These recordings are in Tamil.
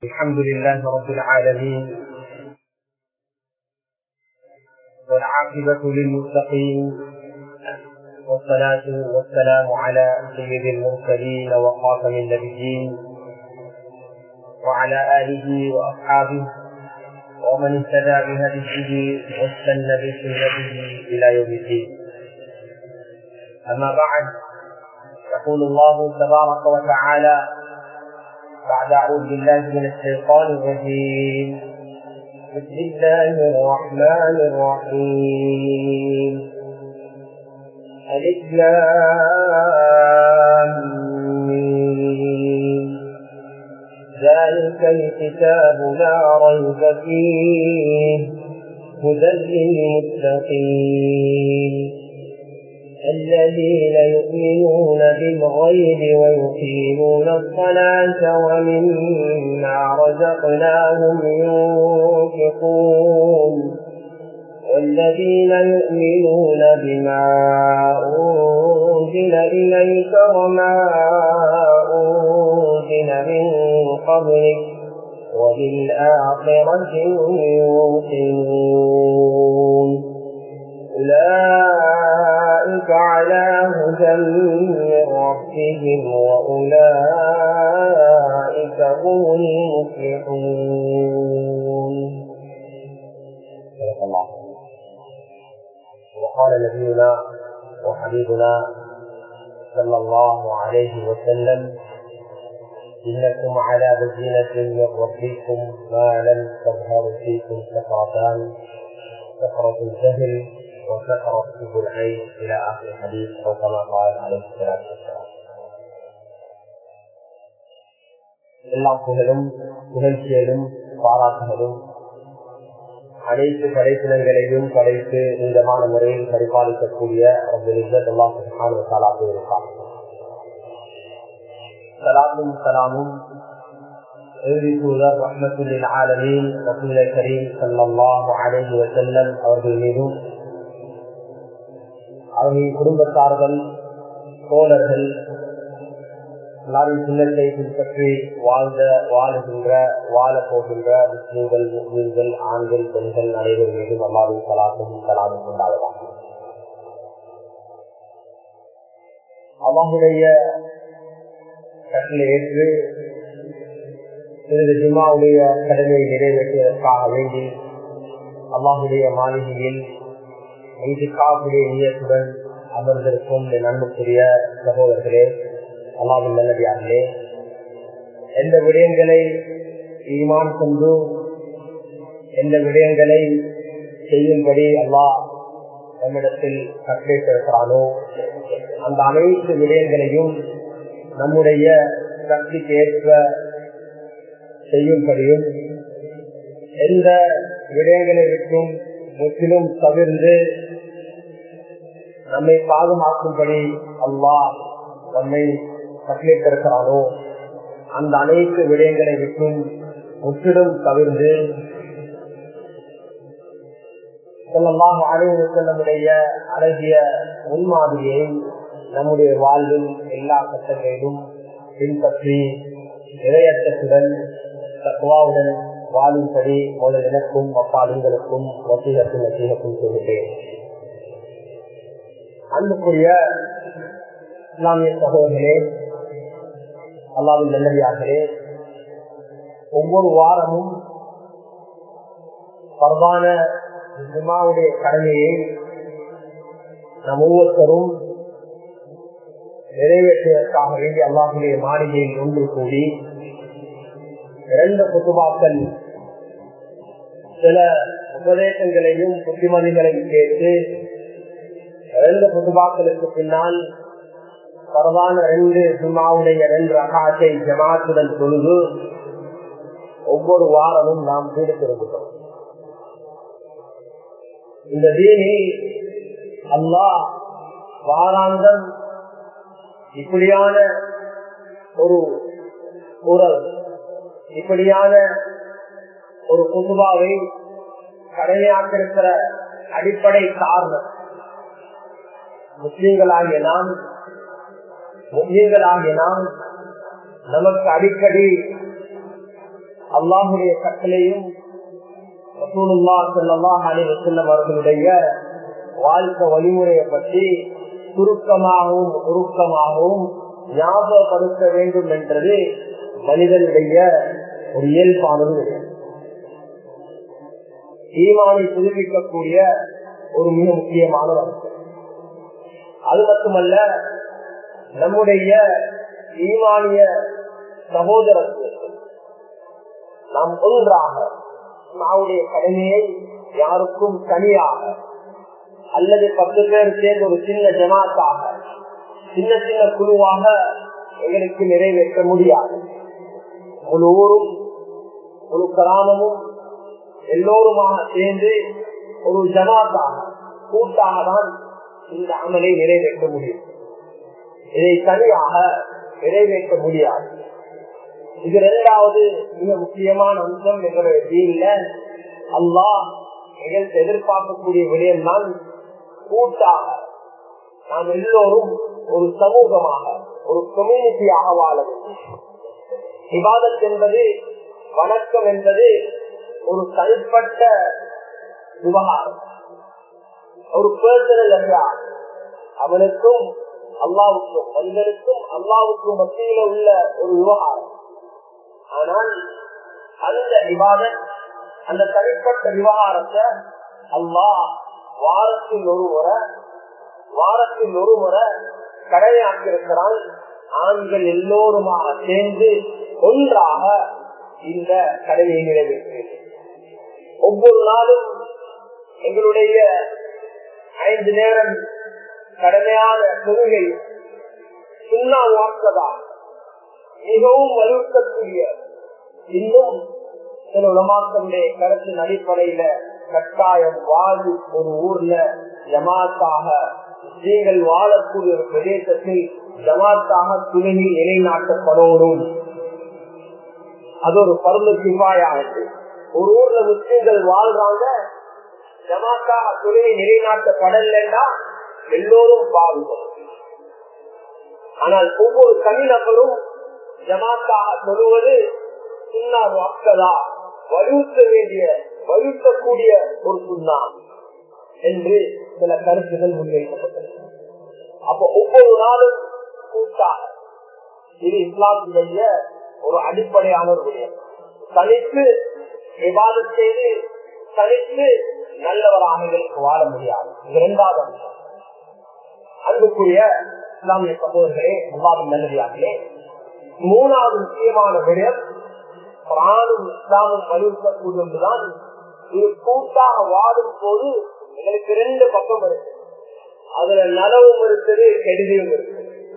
الحمد لله رب العالمين، والعاقبة للمتقين، والصلاة والسلام على سيد المرسلين وخاتم النبيين وعلى آله وأصحابه ومن اهتدى بهديه واستنى بسنته إلى يوم الدين. أما بعد، يقول الله تبارك وتعالى بعد أعوذ بالله من الشيطان الرجيم: بسم الله الرحمن الرحيم. ألف لام ميم. ذلك الكتاب لا ريب فيه هدى للمتقين الذين يؤمنون بالغيب ويقيمون الصلاة ومما رزقناهم ينفقون والذين يؤمنون بما أنزل إليك وما أنزل من قبلك وبالآخرة هم يوقنون أولئك على هدى من ربهم وأولئك هم المفلحون. صدق الله. وقال نبينا وحبيبنا صلى الله عليه وسلم: إنكم على بينة من ربكم ما لم تظهر فيكم سكرتان، سكرة الجهل وسكرة حب العين، إلى آخر الحديث، أو كما قال عليه الصلاة والسلام. எல்லா புகழும் புகழ்ச்சியிலும் பாராட்டுகளும் அனைத்து படைப்பினங்களையும் படைத்து நீளமான முறையில் பரிபாலிக்கக்கூடிய ரப்பல் இஸ்ஸத் அல்லாஹ் சுப்ஹானஹு வ தஆலாவுக்கு இருக்கார். ஸலாத்தும் ஸலாமும் தூதர் ரஹ்மத்துல் லில் ஆலமீன் ரசூல் கரீம் ஸல்லல்லாஹு அலைஹி வஸல்லம் அவர்கள் மீதும் அவர்களின் குடும்பத்தார்கள், தோழர்கள், எல்லாரின் சுன்னத்தை பின்பற்றி வாழப் போகின்ற முஸ்லிம்கள், முஸ்லிம்கள், ஆண்கள், பெண்கள் அனைவரும் மீதும் அல்லாஹ்வின் ஸலாத்தும் ஸலாமும் உண்டாவதாக. அல்லாஹ்வுடைய கட்டளை ஏற்று சிறிது ஜும்ஆவுடைய கடமையை நிறைவேற்றுவதற்காக வேண்டி அல்லாஹ்வுடைய மாளிகையில் இத்திகாஃபுடைய நியத்துடன் அமர்ந்திருக்கும் நன்மைக்குரிய சகோதரர்களே, அல்லாஹ்வின் நல்லடியார்களே, எந்த விடயங்களை ஈமான் கொண்டு எந்த விடயங்களை செய்யும்படி அல்லாஹ் நம்மிடத்தில் கட்டளையிட்டிருக்கிறானோ அந்த அனைத்து விடயங்களையும் நம்முடைய சக்திக்கு ஏற்ப செய்யும்படியும், எந்த விடயங்களை விட்டும் முற்றிலும் தவிர்த்து நம்மை பாதுகாக்கும்படி அல்லாஹ் நம்மை கட்டளையிட்டிருக்கிறானோ அந்த அனைத்து விடயங்களை விட்டும் முற்றிலும் தவிர்த்து ஸல்லல்லாஹு அலைஹி வஸல்லமுடைய அழகிய முன்மாதிரியை நம்முடைய வாழ்வில் எல்லா கட்டங்களிலும் பின்பற்றி இறையற்றத்துடன் தக்வாவுடன் வாழும்படி முதல் எனக்கும் அப்பாடுகளுக்கும் வசீகத்தும் நசீகத்தும் சொல்கிறேன். அன்புக்குரிய இஸ்லாமிய சகோதரர்களே, அல்லாஹ்வின் நல்லடியார்களே, ஒவ்வொரு வாரமும் பரவான ஜும்ஆவுடைய கடமையை நம் ஒவ்வொருத்தரும் நிறைவேற்றுவதற்காக வேண்டி அல்லாஹ்வுடைய மாளிகையில் ஒன்று கூடி இரண்டு குத்துபாக்கள் சில உபதேசங்களையும் புத்திமதிகளையும் கேட்டு இரண்டு குத்துபாக்களுக்கு பின்னால் பரவான ரெண்டு ஜும்ஆவுடைய ரெண்டு ரகாத்தை ஜமாத்துடன் தொழுது ஒவ்வொரு வாரமும் நாம் ஈடுபடுகிறோம். இந்த தீனை அல்லாஹ் வாராந்தம் இப்படியான ஒரு குரல், இப்படியான ஒரு குதுபாவை கடமையாக்கிருக்கிற அடிப்படை காரணம் முஸ்லிம்களாகிய நாம் நமக்கு அடிக்கடி அல்லாஹுடைய கட்டளையும் ரசூலுல்லாஹி ஸல்லல்லாஹு அலைஹி வஸல்லம் அவர்களுடைய வாழ்க்கை வழிமுறையை பற்றி சுருக்கமாகவும் உருக்கமாகவும் ஞாபகப்படுத்த வேண்டும் என்றது மனிதனுடைய ஒரு இயல்பானது. ஈமானை புதுப்பிக்கக்கூடிய ஒரு மிக முக்கியமான அம்சம். அது மட்டுமல்ல, நம்முடைய ஈமானிய சகோதரத்துவம் நாம் ஒன்றாக நம்முடைய கடமையை யாருக்கும் தனியாக அல்லது 10 பேர் சேர்ந்து ஒரு சின்ன ஜமாத்தாக சின்ன சின்ன குழுவாக எங்களுக்கு நிறைவேற்ற முடியாது. ஒரு ஊரும் ஒரு கிராமமும் எல்லோருமாக சேர்ந்து ஒரு ஜமாத்தாக கூட்டாக தான் இந்த அமலை நிறைவேற்ற முடியும். இதை தனியாக நிறைவேற்ற முடியாது. இது 2வது மிக முக்கியமான அம்சம். எங்களுடைய தீன்ல அல்லாஹ் எங்களுக்கு எதிர்பார்க்கக்கூடிய விடயம் தான் கூட்டாக நாம் எல்லோரும் ஒரு சமூகமாக ஒரு கம்யூனிட்டியாக வாழ வேண்டும். இபாதத் என்பது, வணக்கம் என்பது ஒரு தனிப்பட்ட விவகாரம், ஒரு பர்சனல் என்றால் அவனுக்கும் அல்லாவுக்கும் மனிதனுக்கும் அல்லாவுக்கும் மத்தியில உள்ள ஒரு விவகாரம். ஆனால் அந்த இபாதத், அந்த தனிப்பட்ட விவகாரத்தை அல்லாஹ் வாரத்தில் ஒரு முறை கடமையாக்கியிருக்கிறான். ஆண்கள் எல்லோருமாக சேர்ந்து ஒன்றாக இந்த கடமையை நிறைவேற்று. ஒவ்வொரு நாளும் எங்களுடைய 5 நேரம் கடமையான தொழுகை சுன்னாஹ் வாக்கதா மிகவும் வலியுறுத்தக்கூடிய, இன்னும் சில உலமாக்களுடைய கருத்தின் அடிப்படையில கட்டாயம் வாழு ஒரு ஊர்ல ஜமாத்தாக நீங்கள் வாழக்கூடிய ஒரு பிரதேசத்தில் ஜமாத்தாக துணை நிலைநாட்டப்படணும். அது ஒரு பருவ கிஃபாயானது. ஒரு ஊர்ல முஸ்லிம்கள் வாழ்றாங்க, ஜமாத்தாக துணை நிலைநாட்டப்படலைன்னா எல்லோரும் பாடுவோம். ஆனால் ஒவ்வொரு தனிநபரும் ஜமாத்தாக சொல்லுவது சுன்னாஹ் வாக்கதா வலியுறுத்தக்கூடிய ஒரு சுன்னாஹ் என்று சில கருத்துகள் முன்வைக்கப்பட்டது. அப்ப ஒவ்வொரு நாளும் கூட்டாக, இது இஸ்லாத்திலேய ஒரு அடிப்படையான ஒரு விடயம். தனித்து இபாதத் செய்து தனித்து நல்லவராக வாழ முடியாது. இது 2வது அம்சம். அன்புக்குரிய இஸ்லாமிய சகோதரர்களே, அல்லாஹ்வின் நல்லடியார்களே, 3வது முக்கியமான விடயம் குர்ஆனும் இஸ்லாமும் வலியுறுத்தக்கூடியதுதான். இது கூட்டாக வாழும் போது எங்களுக்கு 2 பக்கம் இருக்கு. அதுல நலவும் இருக்குது, கெடுதியும் இருக்கு.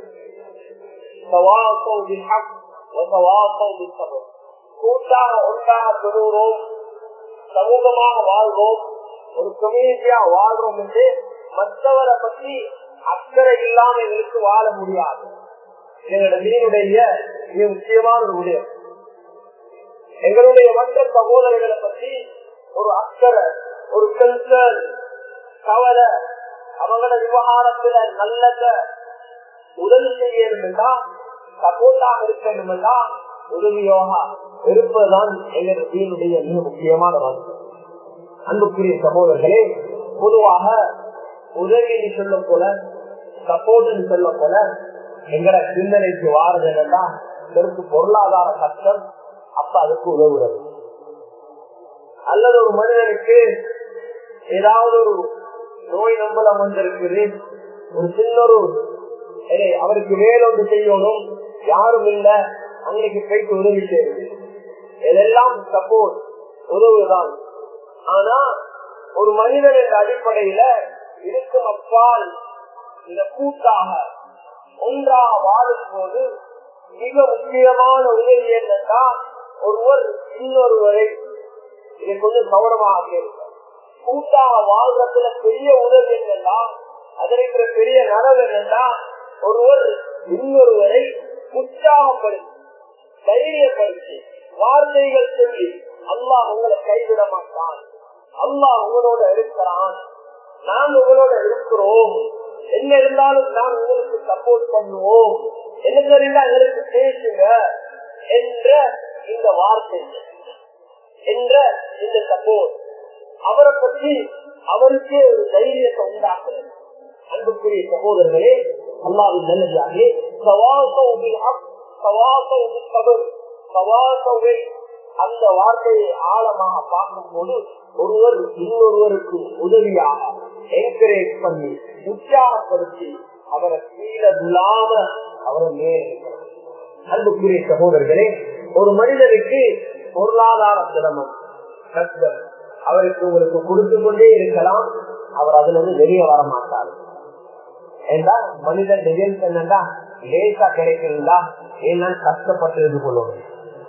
கூட்டாக ஒன்றாக தொழுகிறோம், சமூகமாக வாழ்வோம், ஒரு கம்யூனிட்டியா வாழ்றோம் என்று மற்றவரை பற்றி அக்கறை இல்லாம எங்களுக்கு வாழ முடியாது. எங்களுடைய தீனுடைய மிக முக்கியமான ஒரு விடயம். எங்களுடைய மற்ற சகோதரர்களை பற்றி ஒரு அக்கறை, ஒரு கன்சர்ன், கவலை, அவங்களோட விவகாரத்துல நல்லத உதவி செய்யணும்னா, சப்போர்ட்டாக இருக்கணும்னா உதவியாக இருப்பதுதான் எங்களுடைய தீனுடைய மிக முக்கியமான வார்த்தை. அன்புக்குரிய சகோதரர்களே, பொதுவாக உதவின்னு சொல்ல போல, சப்போர்ட்னு சொல்ல போல எங்கட சிந்தனைக்கு வாரது என்னன்னா இதற்கு பொருளாதார கஷ்டம், அப்ப அதுக்கு உதவுறது. அல்லது ஒரு மனிதனுக்கு ஏதாவது ஒரு நோய் நம்பலம் வந்திருக்குது, ஒரு சின்ன அவருக்கு வேலொன்று செய்யணும், யாரும் இல்ல, அன்னைக்கு போயிட்டு உதவி செய்யுது. இதெல்லாம் சப்போர்ட், உதவுதான். ஆனா ஒரு மனிதன் என்ற அடிப்படையில இருக்கும் அப்பால் இந்த கூட்டாக ஒன்றாக வாழும் போது மிக முக்கியமான உதவி என்னன்னா, ஒருவர் இன்னொருவரை இதை கொஞ்சம் கவனமாக கேட்க, கூட்டாக வாழ்றதுல பெரிய உதவி என்னன்னா, அதற்கு பெரிய நலவு என்னன்னா, ஒருவர் இன்னொருவரை உற்சாகப்படுத்தி தைரியப்படுத்தி வார்த்தைகள் சொல்லி, அல்லாஹ் உங்களை கைவிட மாட்டான், அல்லாஹ் உங்களோட இருக்கிறான், நாம் உங்களோட இருக்கிறோம், என்ன இருந்தாலும் நாம் உங்களுக்கு சப்போர்ட் பண்ணுவோம், என்ன தெரிந்தா எங்களுக்கு பேசுங்க என்ற இந்த வார்த்தை என்ற இந்த சப்போர்ட் அவரை பற்றி அவருக்கே ஒரு தைரியத்தை உண்டாக்குறது. அன்புக்குரிய சகோதரர்களே, அல்லாஹ்வின் நல்லடியார்களே, அந்த வார்த்தையை ஆழமாக பார்க்கும் போது ஒருவர் இன்னொருவருக்கு உதவியாக என்கரேஜ் பண்ணி உற்சாகப்படுத்தி அவரை கீழே விழாம அவரை மேல். அன்புக்குரிய சகோதரர்களே, ஒரு மனிதனுக்கு பொருளாதார சிரமம் கஷ்டம் அவருக்கு உங்களுக்கு கொடுத்து கொண்டே இருக்கலாம், அவர் அதுல இருந்து வெளியே வர மாட்டார். ஏன்னா மனிதன் டிசைன்ஸ் என்னன்னா லேசா கிடைக்கிறதா ஏன்னா கஷ்டப்பட்டு எடுத்துக்கொள்ளணும்,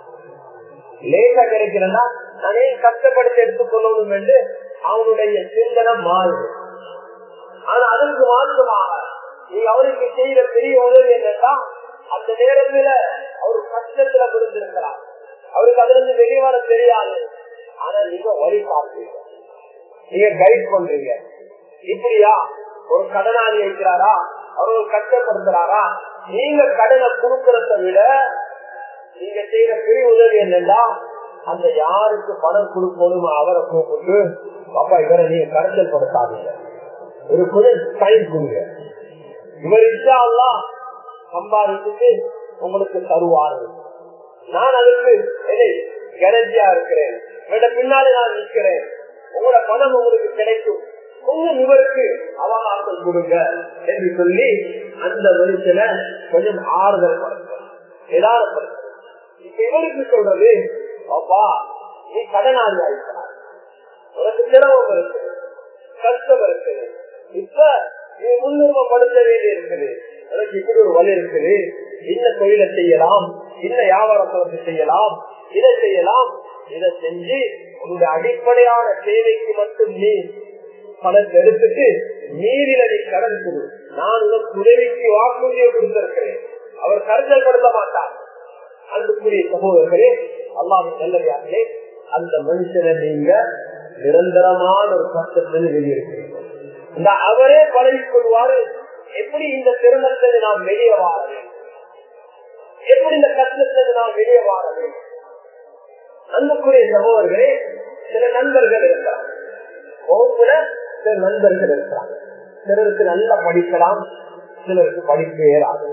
லேசா கிடைக்கிறதா நானே கஷ்டப்படுத்தி எடுத்துக்கொள்ளணும் என்று அவனுடைய சிந்தனை மாறுது. ஆனா அதற்கு மாற்றமாக நீ அவருக்கு செய்த பெரிய உதவி என்னன்னா அந்த நேரத்துல அவரு கஷ்டத்துல விழுந்திருக்கிறார், அவருக்கு அதுல இருந்து வெளியே வர தெரியாது. ஆனா நீங்க வழி பார்ப்பீங்க, நீங்க கைட் பண்றீங்க. இப்படியா ஒரு கடனாளி இருக்கிறாரா, அவர் கஷ்டப்படுத்துறாரா, நீங்க கடனை கொடுக்கறத விட நீங்க செய்யற பெரிய உதவி என்னன்னா அந்த யாருக்கு பணம் கொடுக்கணுமோ அவரை கூப்பிட்டு பாப்பா இவரை நீங்க கருத்தல் படுத்தாதீங்க, ஒரு குரல் டைம் கொடுங்க, இவர் இன்ஷா அல்லாஹ் சம்பாதிச்சுட்டு உங்களுக்கு தருவாரு, நான் அதுக்கு கேரண்டியா இருக்கிறேன், பின்னாலே நான் நிற்கிறேன், உங்களோட பணம் உங்களுக்கு கிடைக்கும், கொஞ்சம் இவருக்கு அவகாசம் கொடுங்க என்று சொல்லி அந்த மனுஷனை கொஞ்சம் ஆறுதல் படுத்த ஏதாவது. இப்ப இவருக்கு சொல்றது, அப்பா நீ கடனாளி ஆயிட்டார், உனக்கு சிரமம் இருக்கு, கஷ்டம் இருக்கு, இப்ப நீ முன்னுரிமைப்படுத்த வேண்டி இருக்குது, உனக்கு இப்படி ஒரு வழி இருக்குது, என்ன தொழிலை செய்யலாம், என்ன வியாபாரத்தை செய்யலாம், இதை செய்யலாம், இதை செஞ்சு உன்னுடைய அடிப்படையான தேவைக்கு மட்டும் நீ பணத்தை எடுத்துட்டு நீரில நீ கடன் கொடு, நான் உனக்கு உதவிக்கு வாக்குறுதியை கொடுத்திருக்கிறேன், அவர் கருத்தல் படுத்த மாட்டார். அன்புக்குரிய சகோதரர்களே, அல்லாஹ்வின் நல்லடியார்களே, அந்த மனுஷனை நீங்க நிரந்தரமான ஒரு கஷ்டத்திலிருந்து வெளியிருக்கிறீர்கள். இந்த அவரே பழகிக் கொள்வாரு, எப்படி இந்த திருமணத்தை நாம் வெளியே வாழ வேண்டும், எப்படி இந்த கஷ்டத்திலிருந்து நாம் வெளியே வாழ வேண்டும். அன்புக்குரிய சகோதரர்களே, சில நண்பர்கள் இருக்கிறார், வகுப்புல சில நண்பர்கள் இருக்கிறாங்க, சிலருக்கு நல்லா படிக்கலாம், சிலருக்கு படிப்பு ஏறாது.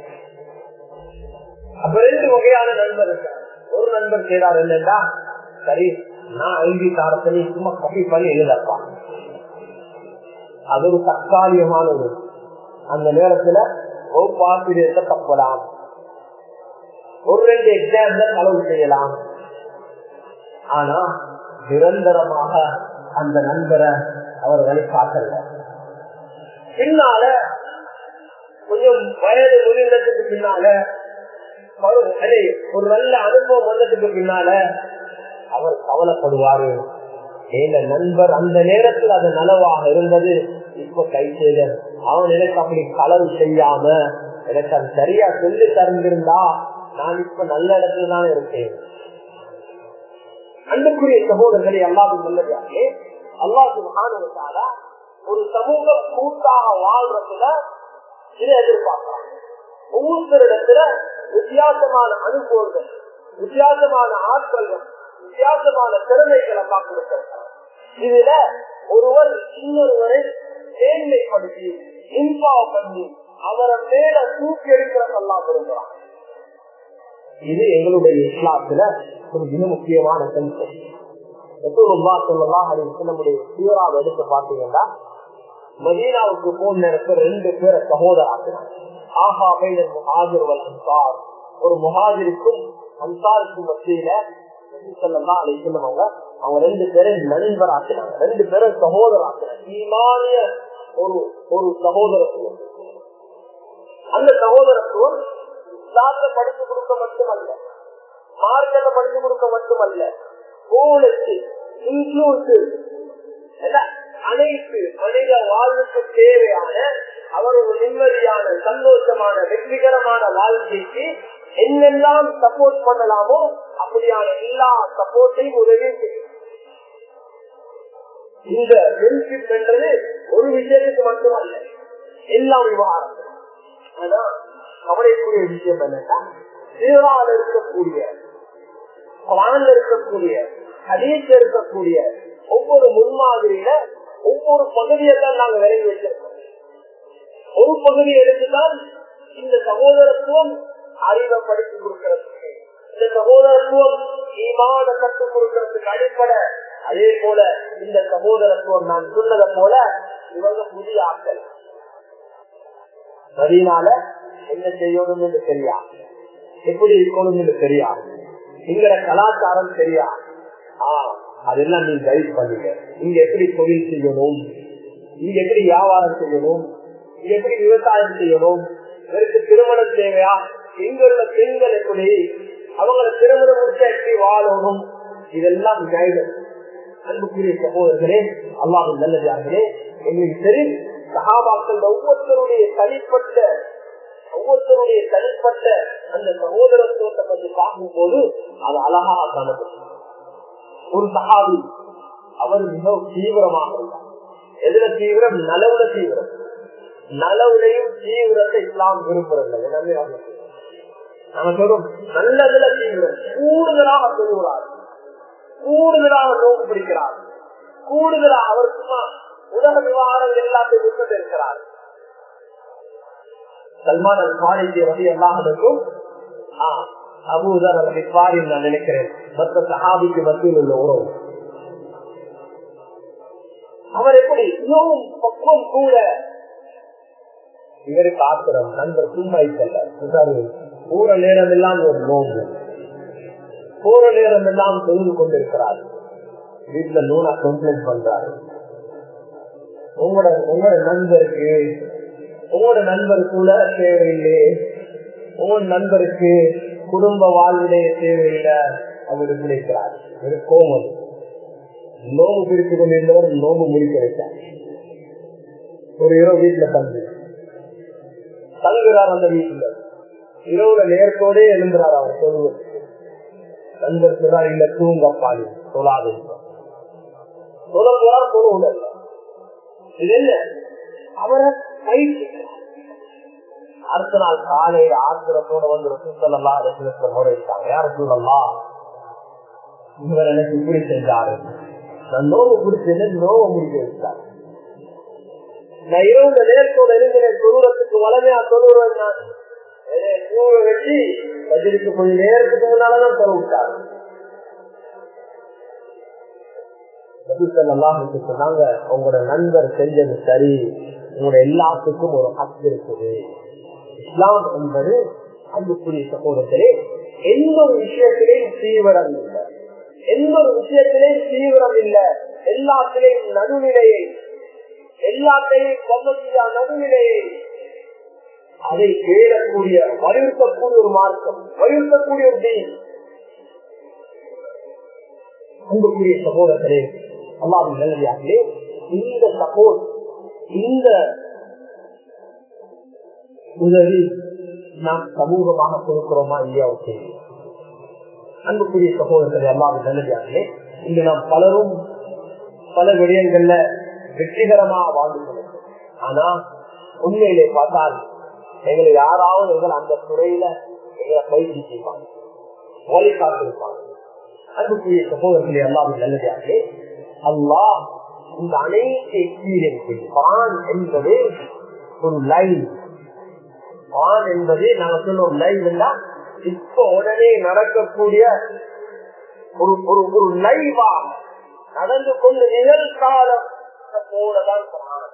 அப்ப 2 வகையான நண்பர் இருக்காங்க. ஒரு நண்பர் செய்யறாரு என்னன்னா, சரி நான் அங்கீகாரத்தை சும்மா கப்பி பண்ணி எழுதப்பா, அது ஒரு தற்காலிகமான ஒரு அந்த நேரத்துல வகுப்பாசிரியத்தை தப்பலாம், ஒரு 2 எக்ஸாம்ல செலவு செய்யலாம். ஆனா நிரந்தரமாக அந்த நண்பரை அவர் வழிகாட்டல. பின்னால கொஞ்சம் வயது முதிர்ந்ததுக்கு பின்னால ஒரு நல்ல அனுபவம் வந்ததுக்கு பின்னால அவர் கவலைப்படுவாரு, எங்க நண்பர் அந்த நேரத்தில் அது நலவாக இருந்தது, இப்ப கை செய்த அவன் எனக்கு அப்படி களவு செய்யாம எனக்கு அது சரியா சொல்லி தந்திருந்தா நான் இப்ப நல்ல இடத்துல தான் இருக்கேன். அன்புக்குரிய சகோதரர்களை அல்லாஹ்வின் நல்லடியார்களே, அல்லாஹ் சுப்ஹானஹு வ தஆலா ஒரு சமூகம் கூட்டாக வாழ்றதுல இதை எதிர்பார்க்கிறாங்க. ஒவ்வொருத்தரிடத்துல வித்தியாசமான அனுபவங்கள், வித்தியாசமான ஆட்கள்கள், வித்தியாசமான திறமைகள் எல்லாம் கொடுத்திருக்கிறார். இதுல ஒருவர் இன்னொருவரை மேன்மைப்படுத்தி இன்பாவ் பண்ணி அவரை மேல தூக்கி எடுக்கிறதெல்லாம் விரும்புறாங்க. இது எங்களுடைய இஸ்லாத்துல ஒரு மிக முக்கியமான கருத்து. நம்முடைய சீராவை எடுத்து பார்த்தீங்கன்னா, மதீனாவுக்கு போன நேரத்தில் 2 பேரை சகோதராக்கிறாங்க. ஒரு முஹாஜிருக்கும் அன்சாருக்கும் மத்தியில அவங்க 2 பேரும் நண்பராக்கிறாங்க, 2 பேரும் சகோதராக்கிறாங்க. ஈமானிய ஒரு சகோதரத்துவம். அந்த சகோதரத்துவம் இஸ்லாத்தை படித்து கொடுக்க மட்டுமல்ல, மார்க்கத்தை படித்து கொடுக்க மட்டுமல்ல, அனைத்து மனித வாழ்வுக்கு தேவையான அவர் ஒரு நிம்மதியான சந்தோஷமான வெற்றிகரமான வாழ்க்கைக்கு என்னெல்லாம் சப்போர்ட் பண்ணலாமோ அப்படியான எல்லா சப்போர்ட்டையும் உதவியும் செய்யும். இந்த ஃப்ரெண்ட்ஷிப் என்றது ஒரு விஷயத்துக்கு மட்டுமல்ல, எல்லா விவகாரம். ஆனா கவலைக்கூடிய விஷயம் என்னன்னா, சீரால இருக்கக்கூடிய குர்ஆன்ல இருக்கக்கூடிய ஹதீஸ் இருக்கக்கூடிய ஒவ்வொரு முன்மாதிரியில ஒவ்வொரு பகுதியெல்லாம் நாங்க விலகி வச்சிருக்கோம். ஒரு பகுதியை எடுத்துதான் இந்த சகோதரத்துவம் அறிவை படித்து கொடுக்கிறதுக்கு, இந்த சகோதரத்துவம் ஈமான கற்றுக் கொடுக்கிறதுக்கு அடிப்படை. அதே போல இந்த சகோதரத்துவம் நான் சொன்னதை போல இவங்க புதிய ஆட்கள். அதனால என்ன செய்யணும் என்று தெரியா, எப்படி இருக்கணும் என்று தெரியா, எங்கட கலாச்சாரம் தெரியா. அதெல்லாம் நீ கைட் பண்ணுங்க. இங்க எப்படி தொழில் செய்யணும், இங்க எப்படி வியாபாரம் செய்யணும், இங்க எப்படி விவசாயம் செய்யணும், இதற்கு திருமணம் தேவையா, இங்க உள்ள பெண்கள் எப்படி அவங்களை திருமணம் முடிச்சா எப்படி வாழணும், இதெல்லாம் கைடன்ஸ். அன்புக்குரிய சகோதரர்களே, அல்லாஹ்வின் நல்லடியார்களே, எங்களுக்கு தெரியும் சஹாபாக்கள் ஒவ்வொருத்தருடைய தனிப்பட்ட அந்த சகோதரத்துவத்தை பற்றி பார்க்கும் போது அது அழகாக காணப்படும். ஒரு சஹாபி அவர் மிகவும் தீவிரமாக இருந்தார். எதுல தீவிரம்? நலவுல தீவிரம். நலவுலையும் தீவிரத்தை இஸ்லாம் விரும்புறது. நம்ம சொல்றோம் நல்லதுல தீவிரம். கூடுதலாக சொல்லுகிறார், கூடுதலாக நோக்கு பிடிக்கிறார், கூடுதலாக அவர் சும்மா உலக விவகாரங்கள் எல்லாத்தையும் விருப்பம் இருக்கிறார். சல்மான் அல் ஃபாரிஸி ரலியல்லாஹு அன்ஹு அபூ தர் அல்-கிஃபாரி நான் நினைக்கிறேன் மற்ற சஹாபிக்கு மத்தியில் உள்ள உறவு. அவர் எப்படி இன்னும் பக்குவம் கூட. இவருக்கு ஆத்திரம், நண்பர் சும்மா செல்ல பூர நேரம் எல்லாம் ஒரு நோம்பு, பூர நேரம் எல்லாம் தொழுது கொண்டிருக்கிறார். வீட்டுல நூலா கம்ப்ளைண்ட் பண்றாரு. உங்களோட நண்பருக்குள்ள தேவையில்லை, உங்களோட நண்பருக்கு குடும்ப வாழ்வுடைய தேவையில்லை. அவர் நினைக்கிறார். ஒரு கோபம். நோம்பு பிடித்துக் கொண்டிருந்தவர் நோம்பு முடிக்க வைத்தார். ஒரு இரவு வீட்டுல தங்குகிறார். அந்த வீட்டுல இரவுல நேரத்தோட எழுந்துறார். அவர் சொல்லுவது நண்பர் சொல்றார், இல்ல தூங்கப்பாடு சொல்லாது சொல்ல போறார். சொல்லுவது இது என்ன? அவரை பயிற்சி. அடுத்த நாள் காலையில ஆத்திரத்தோட வந்து ரசூலுல்லாஹி முறையிட்டாங்க. யார் ரசூலுல்லாஹ், இவர் எனக்கு இப்படி செஞ்சாரு, நான் நோவு பிடிச்சது நோவை முடிக்க வச்சாரு. நான் இரவு நேரத்தோட எழுந்தினேன். தொழுறதுக்கு வளமையா தொழுறேன். நான் வச்சு பதிலுக்கு கொஞ்சம் நேரத்துக்கு முன்னாலதான் தொழுவிட்டாரு. சொன்னாங்க, உங்களோட நண்பர் செஞ்சது சரி, உங்களோட எல்லாத்துக்கும் ஒரு ஹக் இருக்குது. இஸ்லாம் என்பது அன்புக்குரிய சகோதரர்களே எந்த ஒரு விஷயத்திலேயும் தீவிரம் இல்லை, எந்த ஒரு விஷயத்திலேயும் தீவிரம் இல்லை. எல்லாத்திலேயும் நடுநிலையை, எல்லாத்தையும் கொம்பத்தியா நடுநிலையை அதை கேளக்கூடிய வலியுறுத்தக்கூடிய ஒரு மார்க்கம், வலியுறுத்தக்கூடிய ஒரு தீன். அன்புக்குரிய சகோதரர்களே, அல்லாஹ்வின் நல்லடியார்களே, இந்த சப்போர்ட், இந்த உதவி நாம் சமூகமாக கொடுக்கிறோமா இல்லையா? அன்புக்குரிய சகோதரர்களே, அல்லாஹ்வின் நல்லடியார்களே, இங்க நாம் பலரும் பல விடயங்கள்ல வெற்றிகரமாக வாழ்ந்து கொள்ளும். ஆனா உண்மையிலே பார்த்தால் எங்களை யாராவது எங்கள் அந்த துறையில எங்களை பயிற்சி செய்வாங்க, வழிகாட்டிருப்பாங்க. அன்புக்குரிய சகோதரர்களே, அல்லாஹ்வின் நல்லடியார்களே, அல்லாஹ் இந்த அனைத்து எக்ஸ்பீரியன்ஸ் குர்ஆன் என்பது ஒரு லைவ். குர்ஆன் என்பது நாங்க சொல்லுவோம் லைவ் எல்லாம் இப்ப உடனே நடக்கக்கூடிய ஒரு லைவா நடந்து கொண்டு நிகழ்காலம் போலதான் குர்ஆன்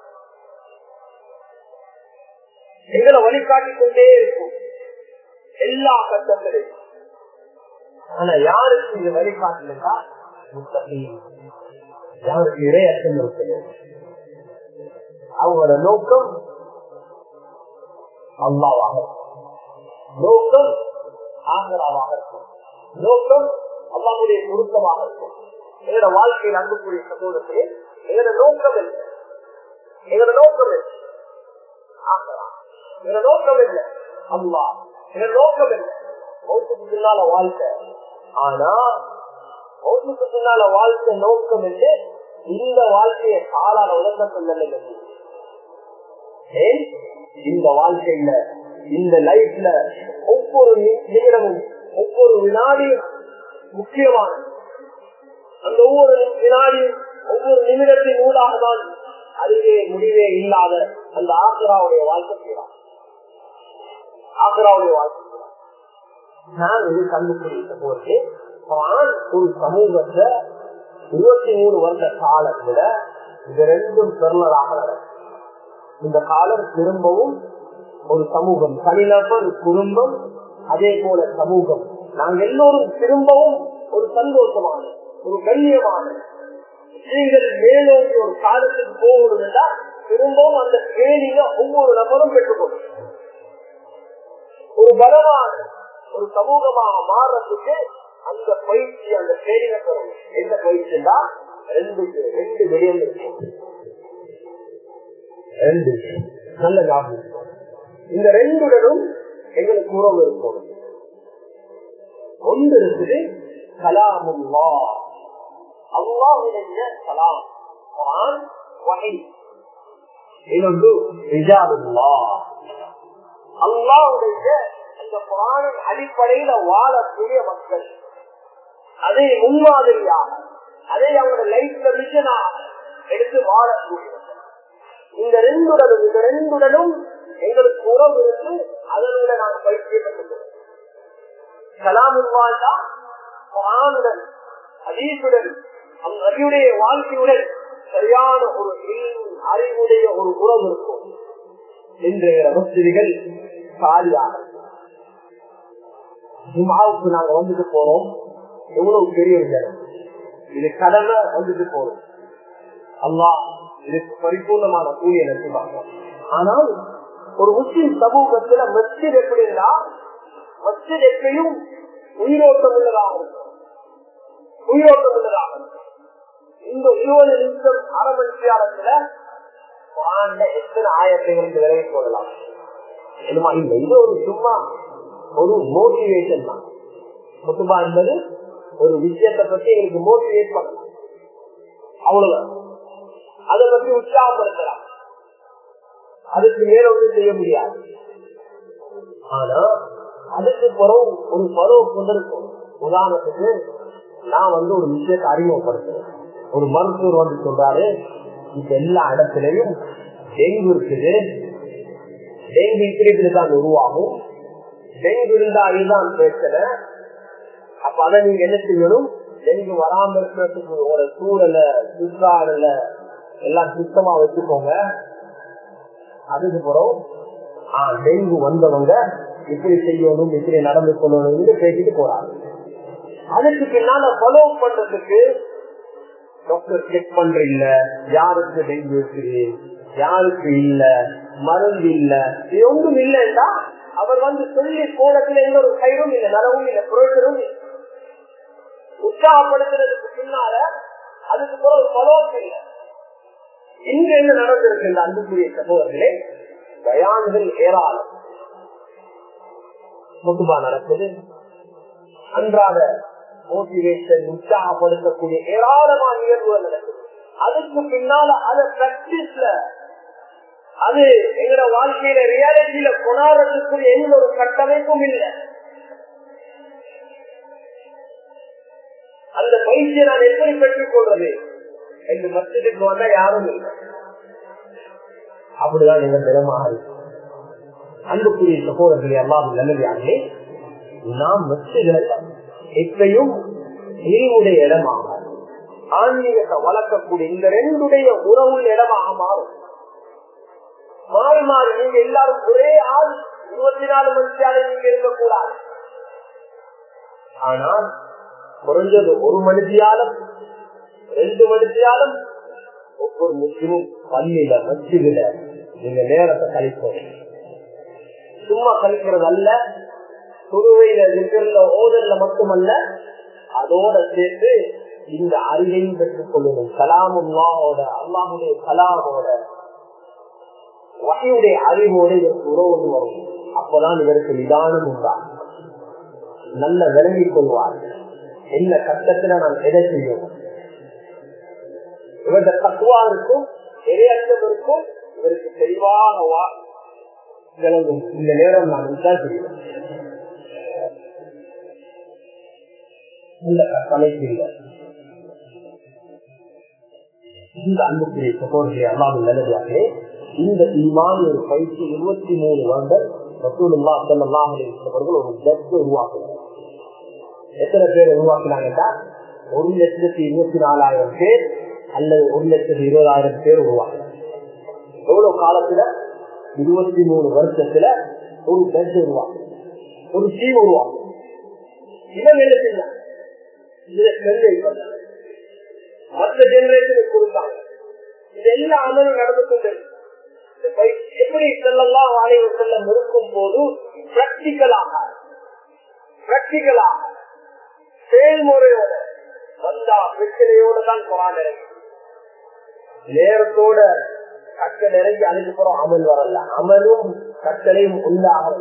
எங்களை வழிகாட்டிக் கொண்டே இருக்கும் எல்லா கட்டத்திலையும். ஆனா யாருக்கு இது வழிகாட்டுனா யாருக்கு இறையச்சம் இருக்குது, அவங்களோட நோக்கம் அல்லாஹ்வாக இருக்கும், நோக்கம் ஆகிராவாக இருக்கும், நோக்கம் அல்லாஹ்வுடைய பொருத்தமாக இருக்கும். எங்களோட வாழ்க்கையில் அன்புக்குரிய சகோதரர்களே, எங்களோட நோக்கம் இல்லை, எங்களோட நோக்கம் இல்லை ஆகிரா, எங்களோட நோக்கம் இல்லை அல்லாஹ், எங்களோட நோக்கம் இல்லை மௌத்துக்கு பின்னால வாழ்க்கை. ஆனா மௌத்துக்கு பின்னால வாழ்க்கை நோக்கம் என்று இந்த வாழ்க்கையை காலால உலக சொல்லல. இந்த வாழ்க்கையில, இந்த லைஃப்ல ஒவ்வொரு நிமிடமும் ஒவ்வொரு வினாடியும் முக்கியமான. வினாடி ஒவ்வொரு நிமிடத்தின் ஊடாக தான் அறிவே முடிவே இல்லாத அந்த ஆக்ராவுடைய வாழ்க்கை செய்யலாம். ஆக்ராவுடைய வாழ்க்கை நான் இது கண்டுபிடித்த போது ஒரு சமூகத்தை 23 வருட காலத்துல இது ரெண்டும் பெருமராக நடக்கும். இந்த காலம் திரும்பவும் ஒரு சமூகம், தனிநபர், குடும்பம், அதே போல சமூகம், நாங்கள் எல்லோரும் திரும்பவும் ஒரு சந்தோஷமான ஒரு கண்ணியமான நீங்கள் மேலோங்கி ஒரு காலத்துக்கு போகணும்னா திரும்பவும் அந்த கேள்வியில ஒவ்வொரு நபரும் பெற்றுக்கொள்ளும். ஒரு பலமான ஒரு சமூகமாக மாறுறதுக்கு அந்த பயிற்சி, அந்த கேள்வியை பெறும். என்ன பயிற்சின்னா ரெண்டு விடயம் இருக்கும். ரெண்டு நல்ல ஞாபகம். இந்த ரெண்டுடனும் எங்களுக்கு உறவு இருக்கும். ஒன்று இருக்குது கலாமுல்லாஹ், அல்லாஹ்வுடைய கலாம், குர்ஆன், வஹீ. இன்னொன்று ரிஜாலுல்லாஹ், அல்லாஹ்வுடைய அந்த குர்ஆனின் அடிப்படையில வாழக்கூடிய மக்கள், அதை முன்மாதிரியாக, அதை அவங்களோட லைஃப்ல மிஷனாக எடுத்து வாழக்கூடியவர்கள். இந்த ரெண்டுடனும் எங்களுக்கு உறவு இருந்து அதனுடன் நாங்கள் பயிற்சியை பெற்றுள்ளோம். கலாமுல்லாஹ் குர்ஆனுடன், ஹதீஸுடன், அந்த நபியுடைய வாழ்க்கையுடன் சரியான ஒரு அறிவுடைய ஒரு உறவு இருக்கும். இன்றைய மஸ்ஜிதுகள் காலியாக ஜும்ஆவுக்கு நாங்க வந்துட்டு போறோம். எவ்வளவு பெரிய விஷயம் இது, கடமை வந்துட்டு போறோம். அல்லாஹ் இதுக்கு பரிபூர்ணமான கூலியை நடத்துவாங்க. ஆனால் ஒரு முஸ்லிம் சமூகத்துல மஸ்ஜித் எப்படின்னா, மஸ்ஜித் எப்பயும் உயிரோட்டம் உள்ளதாக இருக்கும். உயிரோட்டம் உள்ளதாக இருக்கும். இந்த 20 நிமிஷம் அரை மணி நேரத்துல எத்தனை ஆயிரத்தைகளுக்கு விலகி போடலாம். இது ஒரு சும்மா ஒரு மோட்டிவேஷன் தான். குத்துபா என்பது ஒரு விஷயத்தை பத்தி எங்களுக்கு மோட்டிவேட் பண்ணலாம், அவ்வளவுதான். அதை பத்தி உற்சாகப்படுத்தலாம், அதுக்கு மேல ஒன்றும் செய்ய முடியாது. ஆனா அதுக்கு ஒரு பருவ கொண்டிருக்கும். உதாரணத்துக்கு நான் ஒரு விஷயத்தை அறிமுகப்படுத்துறேன். ஒரு மருத்துவர் சொல்றாரு, இப்ப எல்லா இடத்திலையும் டெங்கு இருக்குது, டெங்கு இப்படிதான் உருவாகும், டெங்கு இருந்தா இதுதான் பிரச்சனை. அப்ப அதை நீங்க என்ன செய்யணும், டெங்கு வராம இருக்கிறதுக்கு ஒரு சூழலை, சுற்றாடல எல்லாம் சுத்தமா வச்சுக்கோங்க. அதுக்கு பிறகு டெங்கு வந்தவங்க இப்படி செய்யணும், இப்படி நடந்து கொள்ளணும் பேசிட்டு போறாங்க. அதுக்கு பின்னால ஃபாலோ பண்றதுக்கு டாக்டர் செக் பண்ற இல்ல, யாருக்கு டெங்கு இருக்குது, யாருக்கு இல்ல, மருந்து இல்ல, இது ஒன்றும் இல்லைன்னா அவர் சொல்லி போனதுல எந்த ஒரு கயிறும் இல்லை, நலவும் இல்லை, புரோஜனும் இல்லை. உற்சாகப்படுத்துறதுக்கு பின்னால அதுக்கு பிறகு ஃபாலோ இல்லை. இங்க என்ன நடந்திருக்கு இந்த அன்புக்குரிய சமூகத்திலே, பயான்கள் ஏராளம், முத்துபா நடக்குது, அன்றாட மோட்டிவேஷன் உற்சாகப்படுத்தக்கூடிய ஏராளமான நிகழ்வுகள் நடக்குது. அதுக்கு பின்னால அதை பிராக்டிஸ்ல, அது எங்களோட வாழ்க்கையில ரியாலிட்டியில கொண்டாடுறதுக்குரிய எந்த ஒரு கட்டமைப்பும் இல்லை. அந்த பயிற்சியை நான் எப்படி பெற்றுக் கொள்றது என்று மஸ்ஜிதுக்கு வந்தா யாரும் இல்லை. அப்படிதான் எங்கள் தினமாக இருக்கு. அன்புக்குரிய சகோதரர்களே, அல்லாஹ்வின் நல்லடியார்களே, நாம் மஸ்ஜிதுல எப்பயும் இனிவுடைய இடமாக, ஆன்மீகத்தை வளர்க்கக்கூடிய இந்த ரெண்டுடைய உறவுள்ள இடமாக மாறும். மாறி மாறி நீங்க எல்லாரும் ஒரே ஆள் 24 மணிச்சாலை நீங்க இருக்கக்கூடாது. ஆனால் குறைஞ்சது 1 மணித்தியாலும் 2 மணித்தியாலும் ஒவ்வொரு முஸ்லிமும் பள்ளியில மஸ்ஜிதுல நீங்க நேரத்தை கழிப்போம். சும்மா கழிக்கிறது அல்ல, துருவையில இருக்கிற ஓதல்ல மட்டுமல்ல, அதோட சேர்த்து இந்த அறிவையும் பெற்றுக் கொள்ளணும். கலாமுல்லாஹோட, அல்லாஹுடைய கலாமோட, வகையுடைய அறிவோட இதற்கு உறவு வரும். அப்பதான் இவருக்கு நிதானம் உண்டாகும், நல்ல விளங்கிக் கொள்வார்கள். என்ன கட்டத்துல நான் எதை செய்யணும், இவருடைய தக்குவா இருக்கும், இறையற்றம் இருக்கும், இவருக்கு தெளிவாக விளங்கும். இந்த நேரம் நான் இதுதான் செய்வேன், இந்த கட்டமைப்பு இல்லை. இந்த அன்புக்குரிய சகோதரர்களே, அல்லாஹ்வின் நல்லடியார்களே, இந்த ஈமான் ஒரு பயிற்சி 23 வருடம் ரசூலுல்லாஹ் ஸல்லல்லாஹு அலைஹி வஸல்லம் அவர்கள் ஒரு ஜட்ஜ் உருவாக்கினார். எத்தனை பேர் உருவாக்கினாங்கன்னா 1,24,000 பேர் அல்லது 1,20,000 பேர் உருவாக்கினார். எவ்வளவு காலத்துல? 23 வருஷத்துல ஒரு ஜட்ஜ் உருவாக்கு, ஒரு டீம் உருவாக்கு. இவங்க என்ன செய்யலாம்? இதுல கல்வியை பண்ணாங்க, மற்ற ஜெனரேஷனுக்கு கொடுத்தாங்க. இது எல்லா அமலும் நடந்து கொண்டு எப்படி ஸல்லல்லாஹு அலைஹி வஸல்லம் இருக்கும் போது பிராக்டிகலாக செயல்முறையோட வந்தா பிரச்சனையோட தான் குர்ஆன் இறங்கி, நேரத்தோட கட்டளை இறங்கி அதுக்கப்புறம் அமல் வரல. அமலும் கட்டளையும் உண்டாகும்.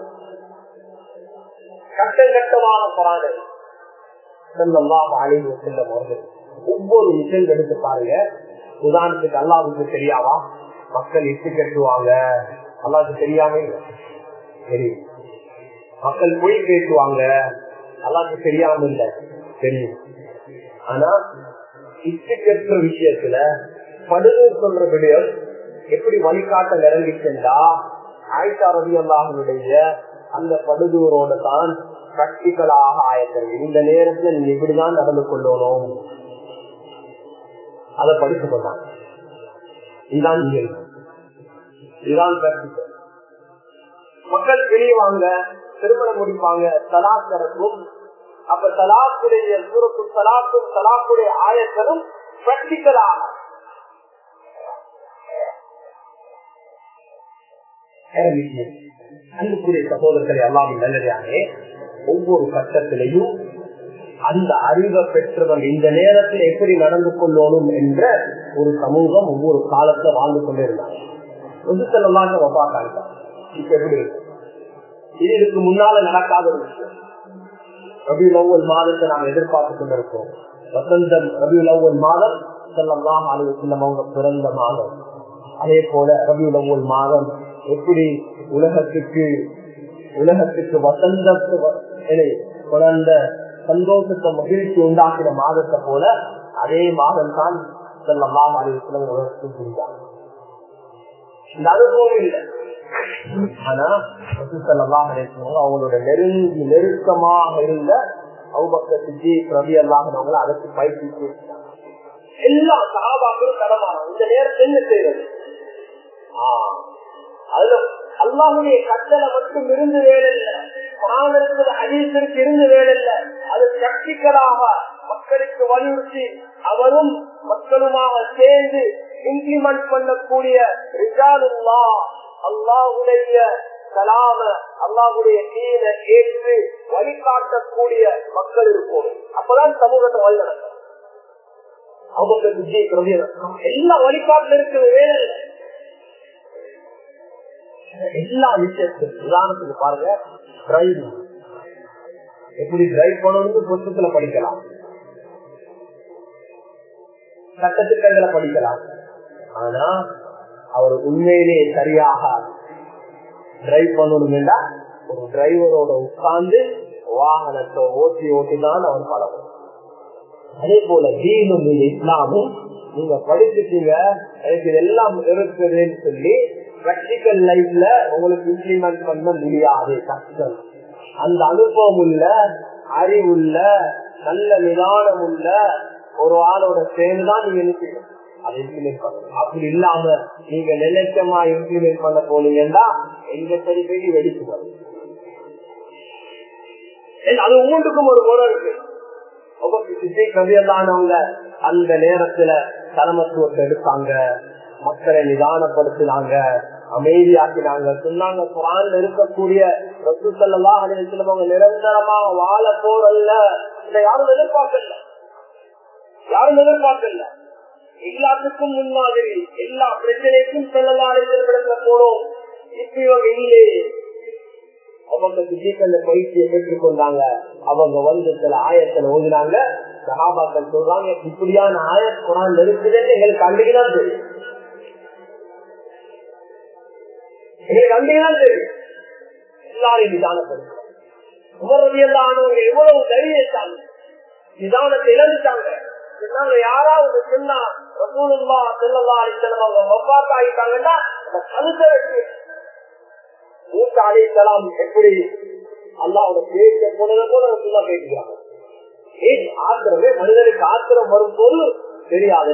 கட்டம் கட்டமான குர்ஆன் ஸல்லல்லாஹு அலைஹி வஸல்லம் அவர்கள் ஒவ்வொரு விஷயம் எடுத்து பாருங்க. உதாரணத்துக்கு அல்லாஹ்வுக்கு தெரியாவா மக்கள் இட்டு கட்டுவாங்க? அல்லாஹ்வுக்கு தெரியாம தெரியும். மக்கள் பொய் பேசுவாங்க, அல்லாஹ்வுக்கு தெரியாம இல்ல, தெரியும். ஆனா இட்டு கட்டுற விஷயத்துல படுகு சொல்ற விடயம் எப்படி வழிகாட்ட நிரம்பிச்சா ஆயிஷா ரலியல்லாஹுடைய அந்த படுதூரோட தான் பிராக்டிகலாக ஆயத்தது. இந்த நேரத்துல நீங்க இப்படிதான் நடந்து கொள்ளணும், அதை படித்து கொண்டாங்க. இதுதான் இதுதான் பிராக்டிகல். மக்கள் வெளியவாங்க, திருமணம் முடிப்பாங்க, தலாக் நடக்கும். அப்ப தலாக்குடைய சூரத்து தலாக்கும் தலாக்குடைய ஆயத்தனும் பிராக்டிகலாக அன்புக்குரிய சகோதரர்களை அல்லாஹ்வின் நல்லடியார்களே, ஒவ்வொரு கட்டத்திலையும் அந்த அறிவை பெற்றவன் இந்த நேரத்தில் எப்படி நடந்து கொள்ளணும் என்ற ஒரு சமூகம் ஒவ்வொரு காலத்துல வாழ்ந்து கொண்டே இருந்தாங்க. இப்ப எப்படி இருக்கு? இது இதுக்கு முன்னால நடக்காத ஒரு விஷயம். ரபியுல் அவ்வல் மாதத்தை நாம் எதிர்பார்த்து கொண்டிருக்கோம். வசந்தம் ரபியுல் அவ்வல் மாதம் ஸல்லல்லாஹு அலைஹி வஸல்லம் அவங்க பிறந்த மாதம். அதே போல ரபியுல் அவ்வல் மாதம் எப்படி உலகத்துக்கு வசந்தத்தை குழந்த சந்தோஷத்தை மகிழ்ச்சி உண்டாக்கிற மாதத்தை போல அதே மாதம் தான் ஸல்லல்லாஹு அலைஹி வஸல்லம் உலகத்துக்கு புரிந்தாங்க. இந்த அனுபவம் இல்லை. ஆனா ஸல்லல்லாஹு அலைஹி வஸல்லம் அவங்களோட நெருக்கமாக இருந்த அபூபக்கர் சித்தீக் ரலியல்லாஹு அன்ஹு அதற்கு பயிற்சி எல்லா சஹாபாக்களும் தடமாறாங்க. இந்த நேரத்தில் என்ன செய்யறது? அதுல அல்லாஹ்வுடைய கட்டளை மட்டும் இருந்து வேலையில்லை, குர்ஆன் இருக்குது, ஹதீஸ் இருக்கு, இருந்து வேலையில்லை. அது பிராக்டிகலாக மக்களுக்கு வலியுறுத்தி அவரும் மக்களுமாக சேர்ந்து இம்ப்ளிமெண்ட் பண்ணக்கூடிய ரிஜாலுல்லாஹ், அல்லாஹ்வுடைய கலாம, அல்லாஹ்வுடைய தீனை ஏற்று வழிகாட்டக்கூடிய மக்கள் இருக்கும். அப்பதான் சமூகத்தை வழி நடக்கும். அவங்க எல்லா வழிகாட்டுல இருக்கிற வேலை இல்லை. எல்லா விஷயத்துக்கும் உதாரணத்துக்கு பாருங்க, டிரைவிங் எப்படி டிரைவ் பண்ணணும்னு புத்தகத்துல படிக்கலாம், சட்டத்திட்டங்களை படிக்கலாம். ஆனா அவர் உண்மையிலேயே சரியாக டிரைவ் பண்ணணும்னா ஒரு டிரைவரோட உட்கார்ந்து வாகனத்தை ஓட்டிதான் அவர் பழகும். அதே போல தீனும் இஸ்லாமும் நீங்க படிச்சுட்டீங்க, எனக்கு இதெல்லாம் இருக்குதுன்னு சொல்லி பிராக்டிகல் லைஃப்ல உங்களுக்கு இம்ப்ளிமெண்ட் பண்ண முடியாது. கஷ்டம். அந்த அனுபவம் உள்ள, அறிவுள்ள, நல்ல நிதானம் உள்ள ஒரு ஆளோட சேர்ந்துதான் நீங்க நினைக்கணும் அதை இம்ப்ளிமெண்ட் பண்ணணும். அப்படி இல்லாம நீங்க நினைச்சமா இம்ப்ளிமெண்ட் பண்ண போனீங்கன்னா எங்க சரி போய் வெடிச்சு வரும். அது ஒவ்வொன்றுக்கும் ஒரு முறை இருக்கு. கவியல்லானவங்க அந்த நேரத்துல தலைமத்துவத்தை எடுத்தாங்க, மக்களை நிதானப்படுத்தினாங்க, அமைதியாக்கினாங்க, சொன்னாங்க குர்ஆன்ல இருக்கக்கூடிய ரசூல் ஸல்லல்லாஹு அலைஹி வஸல்லம் அவங்க நிரந்தரமாக வாழ போறல்ல. இதை யாரும் எதிர்பார்க்கல, எல்லாத்துக்கும் முன்மாதிரி, எல்லா பிரச்சனைக்கும் ஸல்லல்லாஹு அலைஹி வஸல்லம் போனோம். இப்ப இவங்க இல்லையே, அவங்க அந்த பயிற்சியை பெற்றுக் கொண்டாங்க. அவங்க வந்து சில ஆயத்தில் ஓதினாங்க. சஹாபாக்கள் சொல்றாங்க, இப்படியான ஆயத் குர்ஆன்ல இருக்குதுன்னு எங்களுக்கு அன்றைக்குதான் தெரியும். எல்லாரையும் நிதானப்படுத்த உமர் ரலியல்லாஹு அன்ஹு எவ்வளவு தைரியத்தாங்க, நிதானத்தை இழந்துட்டாங்க. யாராவது சொன்னா ரசூலுல்லாஹ் ஸல்லல்லாஹு அலைஹி வஸல்லம் அவங்க வஃபாத் ஆயிட்டாங்கன்னா அந்த கழுத்தை வெட்டி மூசா அலைஹிஸ்ஸலாம் எப்படி அல்லாஹ்வோட பேச்ச போல ரசூலுல்லாஹ் பேசுறாங்க. ஏன் ஆத்திரமே மனிதனுக்கு ஆத்திரம் வரும்போது தெரியாது.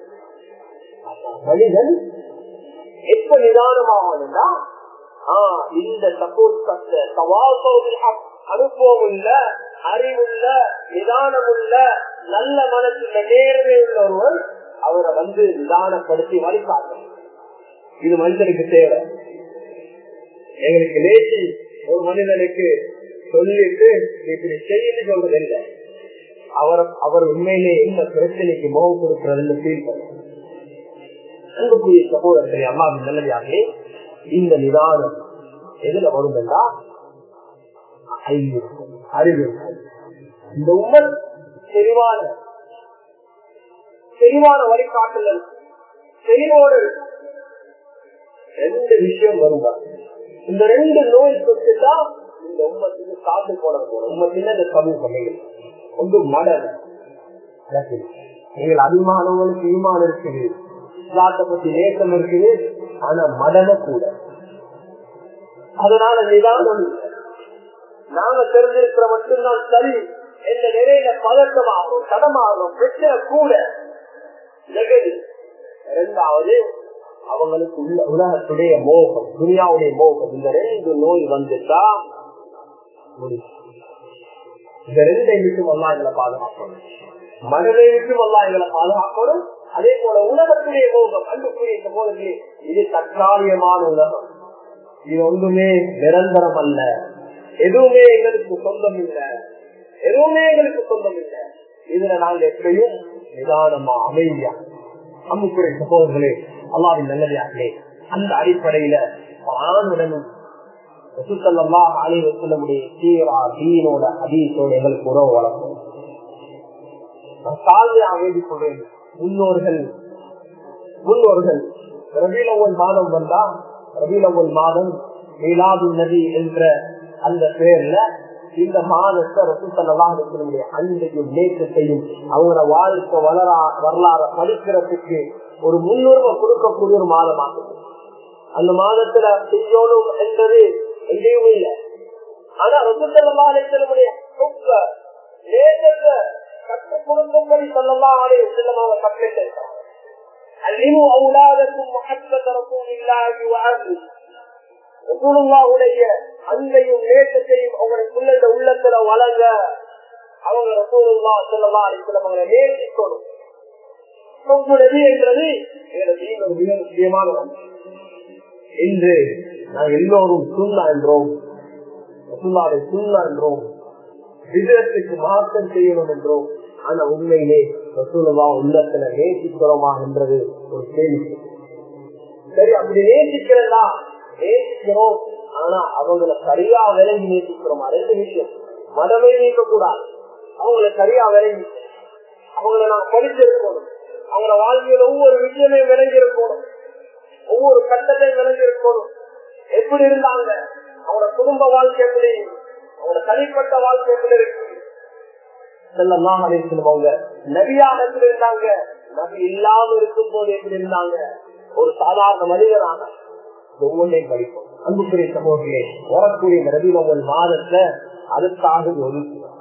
மனிதன் எப்ப நிதானமாகணும்னா இந்த அனுபவம் உள்ள அறிவுள்ள நிதானமுள்ள நல்ல மனசுள்ள நேர்மை உள்ள ஒருவர் அவரை நிதானப்படுத்தி வழிகாட்டும். இது மனிதனுக்கு தேவை. எங்களுக்கு நேசி ஒரு மனிதனுக்கு சொல்லிட்டு இப்படி செய்து சொல்றதில்லை. அவர் உண்மையிலே என்ன பிரச்சனைக்கு முகம் கொடுக்கிறது ஃபீல் பண்ணும். அன்புக்குரிய சகோதரர்களே, அல்லாஹ்வின் நல்லடியார்களே, இந்த நிதானம் எதுல வரும் என்றால் அறிவு. இந்த உம்மத் தெளிவான வழிகாட்டுதல் தெளிவோடு ரெண்டு விஷயம் வரும். இந்த ரெண்டு நோய் தொட்டுதான் இந்த உம்மத்துக்கு காத்து போட போறோம். உம்மத்தின் இந்த சமூகம் ஒன்று மடல். நீங்கள் அபிமானங்களுக்கு ஈமான் இருக்குது, இஸ்லாத்தை பத்தி நேசம் இருக்குது, ஆனா மடல கூட. அதனால நிதானம் நாங்க தெரிஞ்சிருக்கிற மட்டும்தான் சரி என்ற நிறைய பதட்டமாகும், தடமாகும், பிரச்சனை கூட. இரண்டாவது அவங்களுக்கு உலகத்துடைய மோகம், துனியாவுடைய மோகம். இந்த ரெண்டு நோய் வந்துட்டா இந்த ரெண்டை விட்டும் எல்லாம் எங்களை பாதுகாக்கணும், மனதை விட்டும் எல்லாம் எங்களை பாதுகாக்கணும். அதே போல உலகத்துடைய மோகம், அன்புக்குரிய சகோதரர்களே, இது தற்காலிகமான உலகம். இது ஒன்றுமே நிரந்தரம் அல்ல. எதுவுமே எங்களுக்கு சொந்தம் இல்லை, எதுவுமே எங்களுக்கு சொந்தம் இல்லை. இதுல நாங்க எப்படியும் நிதானமா அமைதியா. அன்புக்குரிய சகோதரர்களே, அல்லாஹ்வின் நல்லடியார்களே, அந்த அடிப்படையில ஆணுடனும் ரசூலுல்லாஹி அலைஹி வஸல்லமுடைய சீரா தீனோட ஹதீஸோட எங்களுக்கு உறவு வளர்க்கும். முன்னோர்கள் ரபீஉல் அவ்வல் மாதம் வந்தா, ரபீஉல் அவ்வல் மாதம் மீலாதுன் நபி என்ற அந்த பெயர்ல இந்த மாதத்தை ரசூல் ஸல்லல்லாஹு அலைஹி வஸல்லம் அன்பையும் நேசத்தையும் அவங்களோட வாழ்க்கை வரலாறு படிக்கிறதுக்கு ஒரு முன்னுரிமை கொடுக்கக்கூடிய ஒரு மாதமாகும். அந்த மாதத்துல செய்யணும் என்பது எங்கேயும் இல்லை. ஆனா ரசூல் ஸல்லல்லாஹு அலைஹி வஸல்லம் நேசத்தை கற்றுக் கொடுக்கும்படி ஸல்லல்லாஹு அலைஹி வஸல்லம் அவங்க கட்டளையிட்டாங்க. அல்லிமு அவுலாதக்கும் முஹப்பத ரசூலில்லாஹி வ அஹ்லி. ரசூலுல்லாஹுடைய அன்பையும் நேசத்தையும் அவங்களுடைய உள்ளத்துல வளங்க. அவங்க ரசூலுல்லாஹி ஸல்லல்லாஹு அலைஹி வஸல்லம் அவங்களை நேசிக்கணும். நபி என்றது ஒரு மிக முக்கியமான ஒன்று. இன்று நாங்கள் எல்லோரும் சுன்னா என்றோம், ரசூலுல்லாஹை சுன்னா என்றோம், விதத்துக்கு மாற்றம் செய்யணும் என்றோம். ஆனா உண்மையிலே ரசூலுல்லாஹ் உள்ளத்துல நேசிக்கிறோமா என்றது ஒரு கேள்வி. சரி, அப்படி நேசிக்கிறதா? நேசிக்கிறோம், ஆனா அவங்களை சரியா விளங்கி நேசிக்கிறோமா? ரெண்டு விஷயம். மதமே நீக்கக்கூடாது, அவங்களை சரியா விளங்கி அவங்களை நான் படிச்சிருக்கணும். அவங்களோட வாழ்க்கையில ஒவ்வொரு விஷயமே விளங்கி இருக்கணும், ஒவ்வொரு கட்டத்தையும் விளங்கி இருக்கணும். எப்படி இருந்தாங்க, அவங்களோட குடும்ப வாழ்க்கை எப்படி, அவங்களோட தனிப்பட்ட வாழ்க்கை எப்படி இருக்கு. ஸல்லல்லாஹு அலைஹி வஸல்லம் அவங்க நபியாக எப்படி இருந்தாங்க, நபி இல்லாம இருக்கும் போது எப்படி இருந்தாங்க, ஒரு சாதாரண மனிதனாக ஒவ்வொன்றையும் படிப்போம். அன்புக்குரிய சமூகத்திலே வரக்கூடிய ரபீஉல் அவ்வல் மாதத்தை அதுக்காக ஒதுக்குவோம்.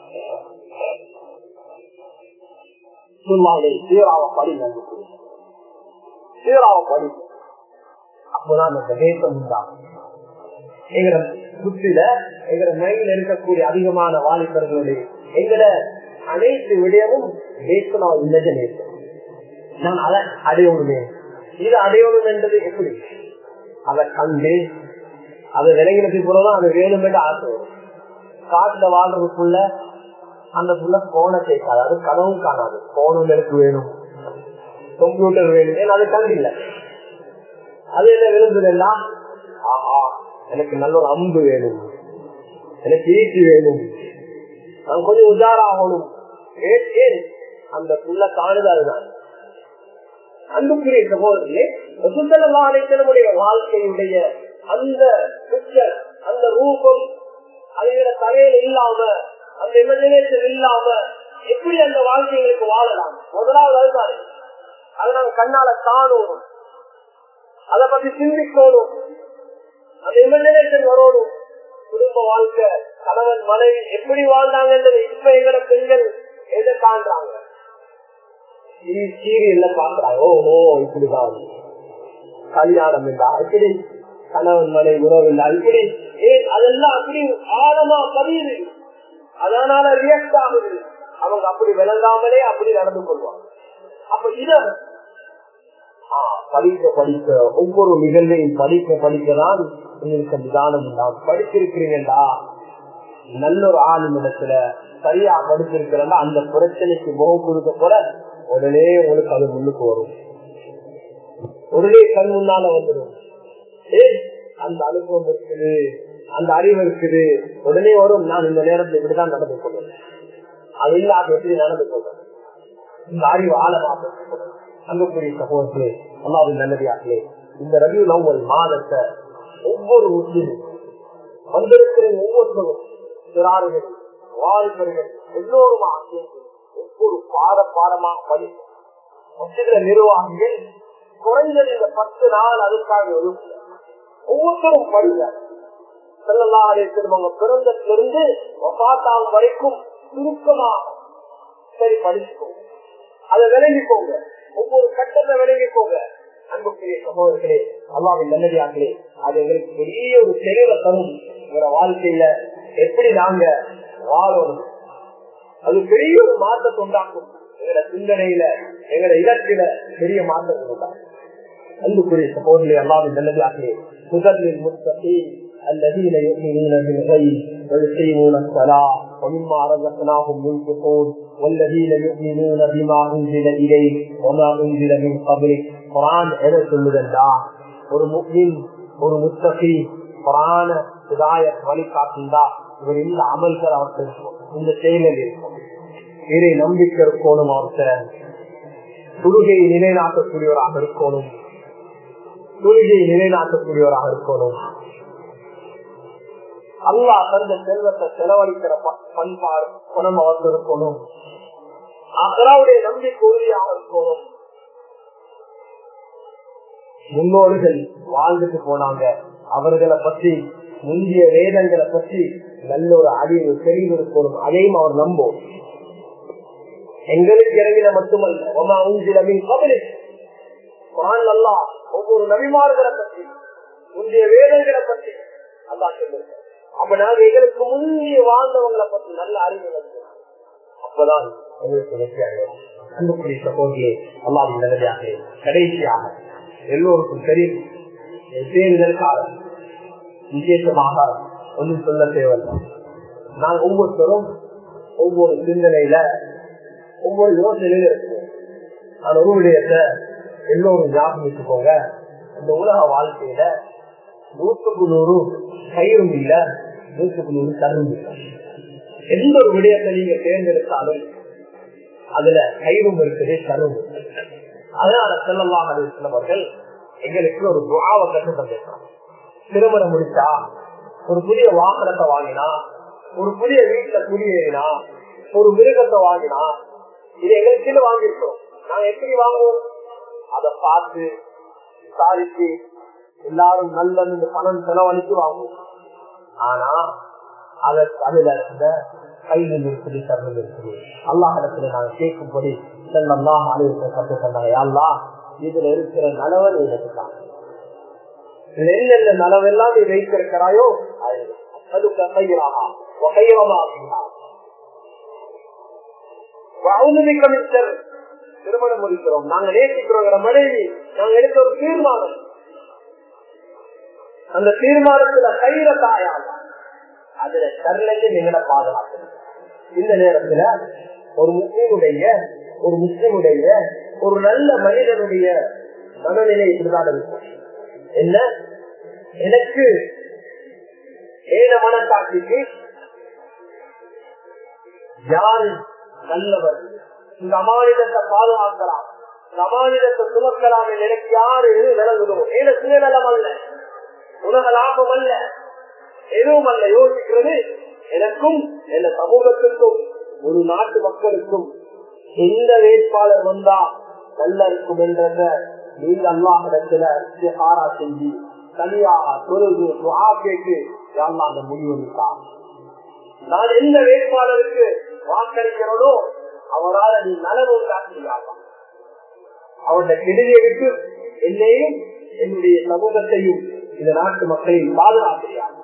சீராவை படி, சீராவை படி. அப்பதான் அந்த தேசம் உண்டாகும். எங்கட புத்தில எங்கட மைண்ட்ல இருக்கக்கூடிய அதிகமான வாலிபர்களுடைய எங்கட அனைத்து விடயமும் நேசனாக உள்ளது. நேசம் நான் அதை அடையணுமே, இது அடையணும் என்றது எப்படி? அதை கண்டு அதை விலகினதுக்கு போலதான் அது வேணும் என்று ஆசை வரும். காட்டுல வாழ்றதுக்குள்ள அந்த புள்ள போனை கேட்காது, அது கனவும் காணாது. போனும் எனக்கு வேணும், கம்ப்யூட்டர் வேணும், ஏன்னா அது கண்டு இல்லை. அது என்ன விரும்புதுன்னா, ஆஹா எனக்கு நல்ல ஒரு அம்பு வேணும், எனக்கு ஈட்டி வேணும், நான் கொஞ்சம் உஜாராகணும். ஏன் அந்த புள்ள காணுது? அதுதான் அன்புக்குரிய சகோதரர்களே, ரசூல் ஸல்லல்லாஹு அலைஹி வஸல்லம் வாழ்க்கையுடைய அந்த பிக்சர், அந்த ரூபம் அதுல தலையில இல்லாம, அந்த இமேஜினேஷன் இல்லாம எப்படி அந்த வாழ்க்கைகளுக்கு வாழலாம்? முதலாவது அதுதான். அதை நாங்க கண்ணால காணணும், அதை பத்தி சிந்திக்கணும், அந்த இமேஜினேஷன் வரணும். குடும்ப வாழ்க்கை, கணவன் மனைவி எப்படி வாழ்ந்தாங்கன்றது இப்ப எங்கட பெண்கள் எதை காண்றாங்க, சீரியல்ல பாக்குறாங்க. ஓஹோ இப்படிதான் கல்யாணம் இல்லா, இப்படி கணவன் மனைவி உறவு இல்லா, இப்படி அதெல்லாம் அப்படி ஆழமா பதியுது. அதனால ரியாக்ட் ஆகுது. அவங்க அப்படி விளங்காமலே அப்படி நடந்து கொள்வாங்க. அப்ப இத படிக்க படிக்க ஒவ்வொரு நிகழ்வையும் படிக்க படிக்கதான் உங்களுக்கு நிதானம் உண்டாகும். படிச்சிருக்கிறீங்களா, நல்ல ஒரு ஆளுமிடத்துல சரியா படிச்சிருக்கிறா, அந்த பிரச்சனைக்கு முகம் கொடுக்க போல உடனே உங்களுக்கு அது முன்னுக்கு வரும், உடனே கண் முன்னால வந்துடும். அந்த அனுபவம் இருக்குது, அந்த அறிவு இருக்குது, உடனே வரும். நான் இந்த நேரத்தில் இப்படிதான் நடந்து கொள்வேன், அது இல்லாத எப்படி நடந்து கொள்வேன், இந்த அறிவு ஆழமாக அங்கக்கூடிய சகோதரர்களே, அல்லாஹ்வின் நல்லடியார்களே, இந்த ரபியுல் அவ்வல் மாதத்தை ஒவ்வொரு முஸ்லிமும் வந்திருக்கிற ஒவ்வொருத்தரும் சிறார்கள் வாலிபர்கள் எல்லோருமா சேர்ந்து ஒவ்வொரு பாடமாக படிக்கும். மஸ்ஜிதுல நிர்வாகிகள் குறைஞ்சது இந்த 10 நாள் அதுக்காக ஒவ்வொருத்தரும் படிங்க. ஸல்லல்லாஹு அலைஹி வஸல்லம் பிறந்ததிலிருந்து வஃபாத் வரைக்கும் சுருக்கமாக சரி படிச்சுக்கோங்க, அதை விளங்கிக்கோங்க, ஒவ்வொரு கட்டத்தை விளங்கிக்கோங்க. அன்புக்குரிய சகோதரர்களே, அல்லாஹ்வின் நல்லடியார்களே, அது எங்களுக்கு பெரிய ஒரு தெளிவை தரும். எங்க வாழ்க்கையில எப்படி நாங்க வாழணும், அது பெரிய ஒரு மாற்றத்தை உண்டாக்கும். எங்களோட சிந்தனையில, எங்களோட இலக்கில பெரிய மாற்றத்தை உண்டாக்கும். அன்புக்குரிய சகோதரர்களே, அல்லாஹ்வின் நல்லடியார்களே, முதலில் முத்தகீன் الذين يؤمنون بالغيب ويقيمون الصلاة ومما رزقناهم ينفقون والذين يؤمنون بما أنزل إليك وما أنزل من قبلك. குர்ஆன் எதை சொல்லுதா? ஒரு முஃமின், ஒரு முத்தகி குர்ஆன ஹிதாயத் வழிகாட்டுதா, இவர் இந்த அமல்கள் அவருக்கு இந்த செயலில் இருக்கும். இறை நம்பிக்கை இருக்கணும், அவர்கிட்ட தொழுகையை நிலைநாட்டக்கூடியவராக இருக்கணும், தொழுகையை நிலைநாட்டக்கூடியவராக இருக்கணும். அல்லாஹ் தந்த செல்வத்தை செலவழிக்கிற பண்பாடு குணம் அவர்கள் இருக்கணும். அல்லாஹ்வுடைய நம்பிக்கை உறுதியாக இருக்கணும். முன்னோர்கள் வாழ்ந்துட்டு போனாங்க, அவர்களை பற்றி முந்தைய வேதங்களை பற்றி நல்ல ஒரு அறிவு தெரிந்து இருக்கணும். அதையும் அவர் நம்பும். எங்களுக்கு இறங்கின மட்டுமல்ல, அல்லாஹ் ஒவ்வொரு நபிமார்களை பற்றி முந்தைய வேதங்களை பற்றி அல்லாஹ் சொல்லிருக்க. அப்ப நாங்க எங்களுக்கு முந்தைய வாழ்ந்தவங்களை பற்றி நல்ல அறிவு வந்து அப்பதான் எங்களுக்கு வெற்றியாக. அன்புக்குரிய சகோதரியே, அல்லாஹ்வின் நல்லடியாக, கடைசியாக எல்லோருக்கும் தெரியும் தேர்தலுக்காக விசேஷமாக ஒன்றும் சொல்ல தேவையில்லை. நான் ஒவ்வொருத்தரும் ஒவ்வொரு சிந்தனையில ஒவ்வொரு யோசனையில இருக்கோம். நான் ஒரு விடயத்தை எல்லோரும் ஞாபகம் வச்சுக்கோங்க. இந்த உலக வாழ்க்கையில 100க்கு 100 கயிறும் இல்ல, 100க்கு 100 தரும் இல்லை. எந்த ஒரு விடயத்தை நீங்க தேர்ந்தெடுத்தாலும் அதுல கயிறும் இருக்குது, தரும். அதனால ஸல்லல்லாஹு அலைஹி வஸல்லம் அவர்கள் எங்களுக்கு ஒரு துஆவை கற்றுத் தந்தாங்க. திருமணம் முடிச்சா, ஒரு புதிய வாகனத்தை வாங்கினா, ஒரு புதிய வீட்டுல குடியேறினா, ஒரு மிருகத்தை வாங்கினா, இது எங்களுக்கு வாங்கியிருக்கோம். நாங்க எப்படி வாங்குவோம்? அதை பார்த்து விசாரிச்சு எல்லாரும் நல்ல பணம் செலவழித்து வாங்குவோம். ஆனா அதுல இருந்த கையில் இருக்குது, தருணம் இருக்குது. அல்லாஹ் இடத்துல நாங்க கேட்கும்படி ஸல்லல்லாஹு அலைஹி வஸல்லம் கற்று தந்தாங்க. யா அல்லாஹ், இதுல இருக்கிற நலவன் எனக்கு தான், நெல்ல நலவெல்லாம் நீ வைத்திருக்கிறாயோ அது கையிலாக திருமணம் முடிக்கிறோம், நாங்க நேசிக்கிறோம் மனைவி, நாங்க எடுத்த ஒரு தீர்மானம், அந்த தீர்மானத்துல கையில தாயால அதுல சரலைக்கு நீங்கள பாதுகாக்கணும். இந்த நேரத்துல ஒரு முஸ்லிமுடைய ஒரு நல்ல மனிதனுடைய மனநிலை இப்படிதான் இருக்கும். என்ன, எனக்கு ஏன மனக்காட்சிக்கு யாரு நல்லவர், இந்த அமானிதத்தை பாதுகாக்கலாம், இந்த அமானிதத்தை சுமக்கலாம், எனக்கு யாரு விளங்குதோ, ஏன சுயநலம் அல்ல, உலக லாபம் அல்ல, எதுவும் அல்ல, யோசிக்கிறது எனக்கும் என் சமூகத்திற்கும் ஒரு நாட்டு மக்களுக்கும் எந்த வேட்பாளர் வந்தா நல்லா இருக்கும் என்றத நீங்க அல்லாஹிடத்துல இஸ்திகாரா செஞ்சு தனியாக தொழுது துஆ கேட்டு யா அல்லாஹ் அந்த முடிவு நான் எந்த வேட்பாளருக்கு வாக்களிக்கிறதோ அவரால் நீ நலவு காட்டியாகலாம். அவருடைய கெடுதியை விட்டு என்னையும் என்னுடைய சமூகத்தையும் இந்த நாட்டு மக்களையும் பாதுகாக்கிறார்.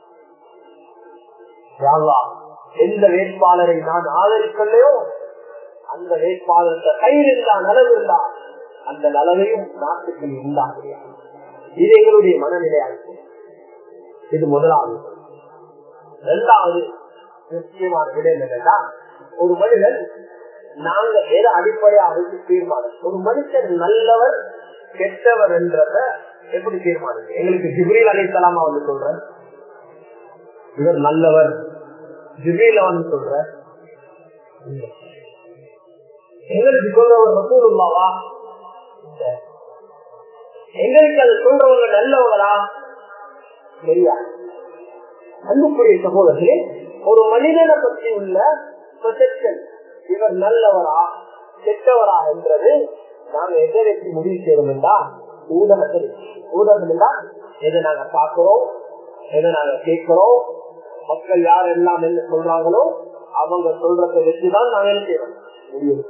எந்த வேட்பாளரை நான் ஆதரிக்கலையோ அந்த வேட்பாளருக்கு கையில் இருந்தா நலவு இருந்தா அந்த நலவையும் நாட்டுக்கு உண்டாகிறார். இது எங்களுடைய மனநிலையாகும். இது முதலாவது. இரண்டாவது முக்கியமான விட என்னன்னா, ஒரு மனிதன் நாங்க எதை அடிப்படையாக தீர்மானம், ஒரு மனுஷன் நல்லவர் கெட்டவர் என்றத எப்படி தீர்மானம்? எங்களுக்கு ஜிப்ரீல் அலைஹிஸ்ஸலாம் வந்து சொல்ற இவர் நல்லவர், ஜிப்ரீல் வந்து சொல்ற எங்களுக்கு சொல்றவர் ரசூலுல்லாஹா, எங்களுக்கு அது சொல்றவங்க நல்லவங்களா தெரியாது. அன்புக்குரிய சகோதரர்களே, ஒரு மனிதனை பற்றி உள்ள ப்ரொஜெக்ஷன், இவர் நல்லவரா கெட்டவரா என்றது நாங்க எதை வச்சு முடிவு செய்யணும் என்றா ஊடகத்தில். ஊடகம் என்றா எதை நாங்க பார்க்கிறோம், எதை நாங்க கேட்கிறோம், மக்கள் யார் எல்லாம் என்ன சொல்றாங்களோ அவங்க சொல்றதை வச்சுதான் நாங்க என்ன செய்யறோம் முடிவு.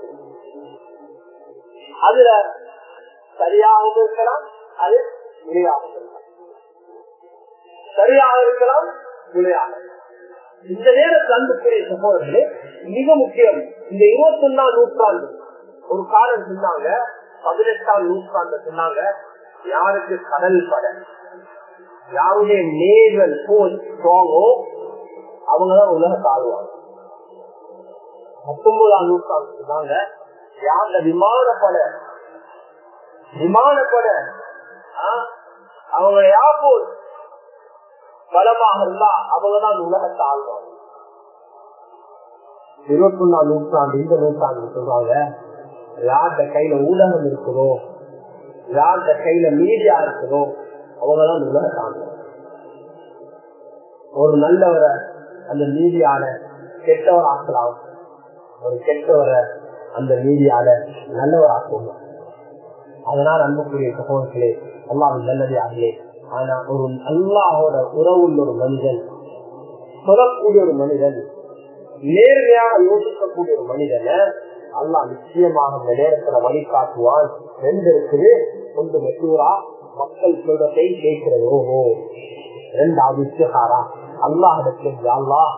அதுல சரியாகவும் இருக்கலாம், அது விளையாகவும் இருக்கலாம், சரியாக இருக்கலாம் விளையாக. இந்த நேரத்தில் அன்புக்குரிய சகோதரர்களே மிக முக்கியம். இந்த 21ஆம் நூற்றாண்டு ஒரு காலம் சொன்னாங்க, 18ஆம் நூற்றாண்டு சொன்னாங்க, யாருக்கு கடல் பட யாருடைய நேவல் போஸ்ட் ஸ்ட்ராங்கோ அவங்கதான் உலகத்தை ஆளுவாங்க. 19ஆம் நூற்றாண்டு சொன்னாங்க, யாருடைய விமானப்பட அவங்க யார் பலமாக இருந்தா அவங்கதான் உலகத்தை ஆள்வாங்க. 21ஆம் நூற்றாண்டு இந்த நூற்றாண்டு சொல்றாங்க, யார்கிட்ட கையில ஊடகம் இருக்குதோ, யார்கிட்ட கையில மீடியா இருக்குதோ அவங்கதான் உலகத்தை ஆள்வாங்க. ஒரு நல்லவரை அந்த மீடியால கெட்டவர் ஆக்கலாம், ஒரு கெட்டவரை அந்த மீடியால நல்லவர் ஆக்குவோம். அதனால் அன்புக்குரிய சகோதரர்களே, அல்லாஹ்வின் நல்லடியார்களே, ஆனா ஒரு அல்லாஹோட உறவுள்ள ஒரு மனிதன், சொல்லக்கூடிய ஒரு மனிதன், நேர்மையாக யோசிக்கக்கூடிய ஒரு மனிதனை அல்லாஹ் நிச்சயமாக இந்த நேரத்துல வழிகாட்டுவான். ரெண்டு இருக்குது, ஒன்று மெசூரா மக்கள் சொல்றதை கேட்கிறது, ஓஹோ. இரண்டாவது இஸ்திகாரா, அல்லாஹிடத்தில் அல்லாஹ்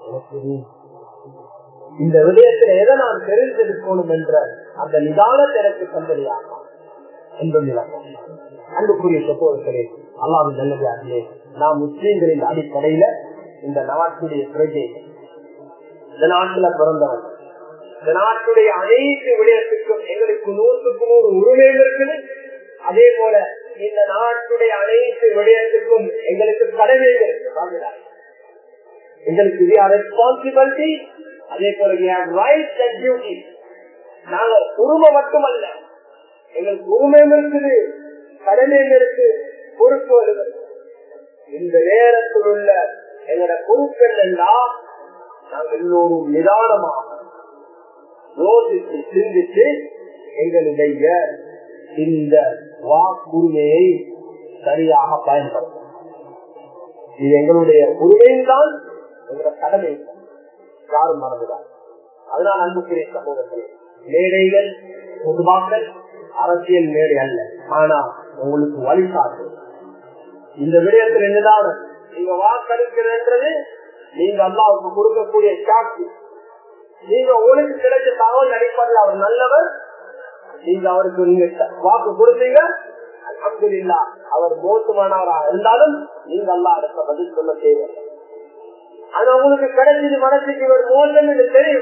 இந்த விடயத்துல எதை நான் தெரிந்திருக்கணும் என்ற அந்த நிதானத்தை எனக்கு தந்தறியாமா என்பது அன்புக்குரிய சகோதரர்களே, அல்லாஹ்வின் நல்லடியார்களே, நாம் முஸ்லீம்களின் அடிப்படையில இந்த நாட்டுடைய பிரஜை, இந்த நாட்டுல பிறந்தவன், இந்த நாட்டுடைய அனைத்து விடயத்துக்கும் எங்களுக்கு 100க்கு 100 உரிமை இருக்குது. அதே போல இந்த நாட்டுடைய அனைத்து விடயத்துக்கும் எங்களுக்கு கடமைகள் இருக்கு. எங்களுக்கு ரெஸ்பான்சிபிலிட்டி, அதே போல ரைட்ஸ் அண்ட் டியூட்டி. நாங்க உரிமை மட்டுமல்ல, எங்களுக்கு உரிமையும் இருக்குது, கடமையும் இருக்கு, பொறுப்புகள் இருக்கு. இந்த நேரத்தில் உள்ள எங்களோட பொறுப்புகள் எல்லாம் நாங்கள் எல்லோரும் நிதானமாக யோசித்து சிந்தித்து எங்களுடைய இந்த வாக்குரிமையை சரியாக பயன்படுத்தும். இது எங்களுடைய உரிமையும் தான், எங்களோட கடமை யாரும் மறந்துதான். அதனால் அன்புக்குரிய சகோதரர்களே, மேடைகள் பொதுவாக்கள் அரசியல் மேடை அல்ல, ஆனா உங்களுக்கு வழிகாட்டு. இந்த விடயத்தில் என்னதான் நீங்க வாக்களிக்கிறது, நீங்க அல்லாஹ்வுக்கு கொடுக்கக்கூடிய சாட்சி. நீங்க உங்களுக்கு கிடைச்ச தகவல் அடிப்படையில் அவர் நல்லவர், நீங்க அவருக்கு நீங்க வாக்கு கொடுத்தீங்க, அல்ஹம்துலில்லாஹ். அவர் மோசமானவராக இருந்தாலும் நீங்க அல்லாஹ் அடுத்த பதில் சொல்ல தேவை. ஆனா உங்களுக்கு கிடைச்சது மனசுக்கு இவர் மோசம் என்று தெரியும்,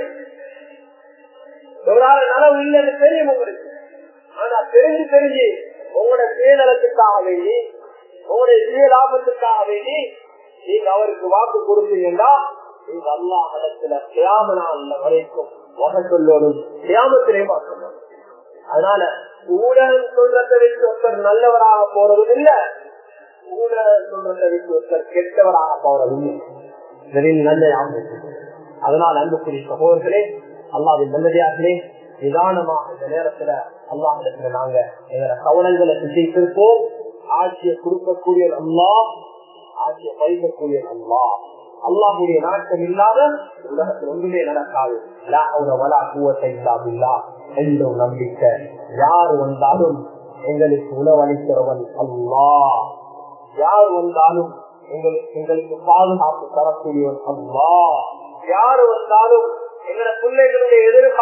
இவரால நலவு இல்லைன்னு தெரியும் உங்களுக்கு. ஆனா தெரிஞ்சு உங்களோட சுயநலத்துக்காக வேண்டி, உங்களுடைய சுய லாபத்துக்காக வேண்டி நீங்க அவருக்கு வாக்கு கொடுத்தீங்கன்னா நீங்க அல்லாஹ் இடத்துல கியாமத் நாள் வரைக்கும் வகை சொல்லோடும், கியாமத்திலே பார்க்கணும். அதனால ஊடகம் சொல்றதை வச்சு ஒருத்தர் நல்லவராக போறதும் இல்ல, ஊடகம் சொல்றதை வச்சு ஒருத்தர் கெட்டவராக போறதும் இல்லை. நல்ல. அதனால் அன்புக்குரிய சகோதரர்களே, அல்லாஹ்வின் நல்லடியார்களே, நிதானமாக இந்த நேரத்துல அல்லாஹ்விடத்துல நாங்க எங்களோட கவனங்களை திசை திருப்போம். ஆட்சியை கொடுக்கக்கூடிய அல்லாஹ், ஆட்சியை பறிக்கக்கூடிய அல்லாஹ். அல்லாஹ்வுடைய நாட்டம் இல்லாத உலகத்தில் ஒன்றுமே நடக்காது. லா ஹவ்ல வலா குவத்த இல்லா பில்லாஹ் என்ற நம்பிக்கை. யார் வந்தாலும் எங்களுக்கு உணவளிக்கிறவன் அல்லாஹ். யார் வந்தாலும் எங்களுக்கு பாதுகாப்பு தரக்கூடியவன் அல்லாஹ். யாரு வந்தாலும் எங்களோட பிள்ளைகளுடைய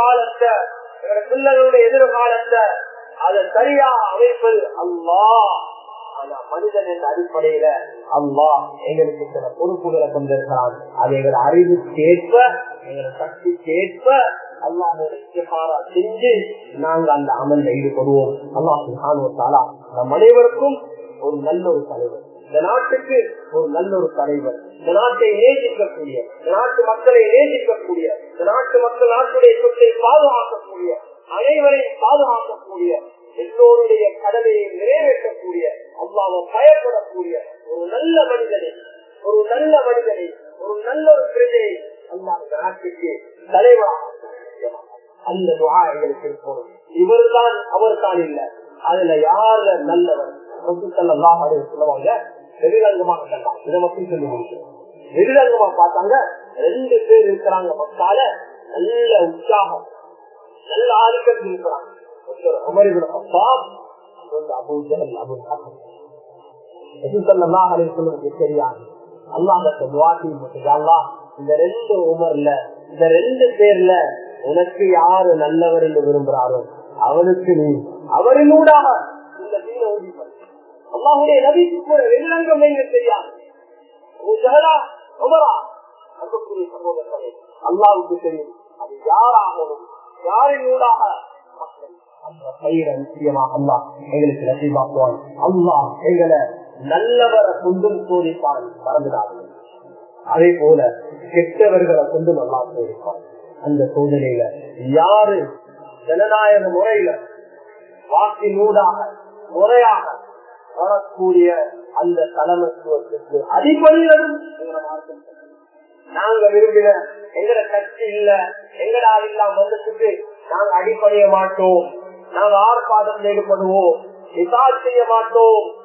எதிர்காலத்தை அதை சரியா அமைப்பது அல்லாஹ். ஆனா மனிதன் என்ற அடிப்படையில அல்லாஹ் எங்களுக்கு சில பொறுப்புகளை கொண்டிருக்கிறான். அதை எங்கள் அறிவுக்கேற்ப எங்கள் சக்திக்கேற்ப அல்லாஹ்வோட இஸ்திகாரா செஞ்சு நாங்க அந்த அமல்ல ஈடுபடுவோம். அல்லாஹ் சுப்ஹானஹு வ தஆலா நம் அனைவருக்கும் ஒரு நல்ல ஒரு தலைவர், இந்த நாட்டுக்கு ஒரு நல்ல ஒரு தலைவர், இந்த நாட்டை நேசிக்கக்கூடிய, இந்த நாட்டு மக்களை நேசிக்கக்கூடிய, இந்த நாட்டு மக்கள் நாட்டுடைய சொத்தை பாதுகாக்கக்கூடிய, அனைவரையும் பாதுகாக்கக்கூடிய, எல்லோருடைய கடமையை நிறைவேற்றக்கூடிய, அல்லாஹ்வை பயப்படக்கூடிய ஒரு நல்ல மனிதனை, ஒரு நல்ல ஒரு பிரஜையை அல்லாஹ் இந்த நாட்டுக்கு தலைவராக அந்த துஆ எங்களுக்கு இருக்கும். இவர்தான் அவர்தான் இல்ல, அதுல யாரு நல்லவர் சொல்லுவாங்க. வெளிரங்கமாக கண்டாங்க, இதை மட்டும் சொல்லி முடிக்கிறோம். வெளிரங்கமா பார்த்தாங்க, 2 பேர் இருக்கிறாங்க மக்கால, நல்ல உற்சாகம், நல்ல ஆதிக்கத்தில் இருக்கிறாங்க. Umar ibn Khattab, Abu Jahl, Abu Hakim. ரசூல் ஸல்லல்லாஹு அலைஹி வஸல்லம் தெரியாது. அல்லாஹ்வுக்கு துஆ செய்யும்போது அல்லாஹ் இந்த 2 உமர்ல, இந்த 2 பேர்ல உனக்கு யாரு நல்லவர் என்று விரும்புறாரோ அவனுக்கு நீ அவரினூடாக இந்த தீனை ஊதிப்பது. அல்லாஹ்வுடைய நபிக்கு கூட வெளிரங்கம் தெரியாது. அல்லாஹ்வுக்கு தெரியும் அது யாராகவும் யாரினூடாக நிச்சயமாக அல்லாஹ் எங்களுக்கு நசீபாக்குவான். அல்லாஹ் எங்களை நல்லவரை கொண்டும் சோதிப்பான், மறந்துடாது. அதே போல கெட்டவர்களை கொண்டும் அல்லாஹ் சோதிப்பான். அந்த சோதனையில யாரு ஜனநாயக முறையில வாக்கினூடாக முறையாக வரக்கூடிய அந்த தலைமைத்துவத்திற்கு அடிப்படையிலும் நாங்க விரும்பின எங்கட கட்சி இல்ல, எங்கட ஆள் இல்லாம வந்ததுக்கு நாங்க அடிப்படைய மாட்டோம், நாங்க ஆர்ப்பாட்டம் ஈடுபடுவோம், செய்ய மாட்டோம்.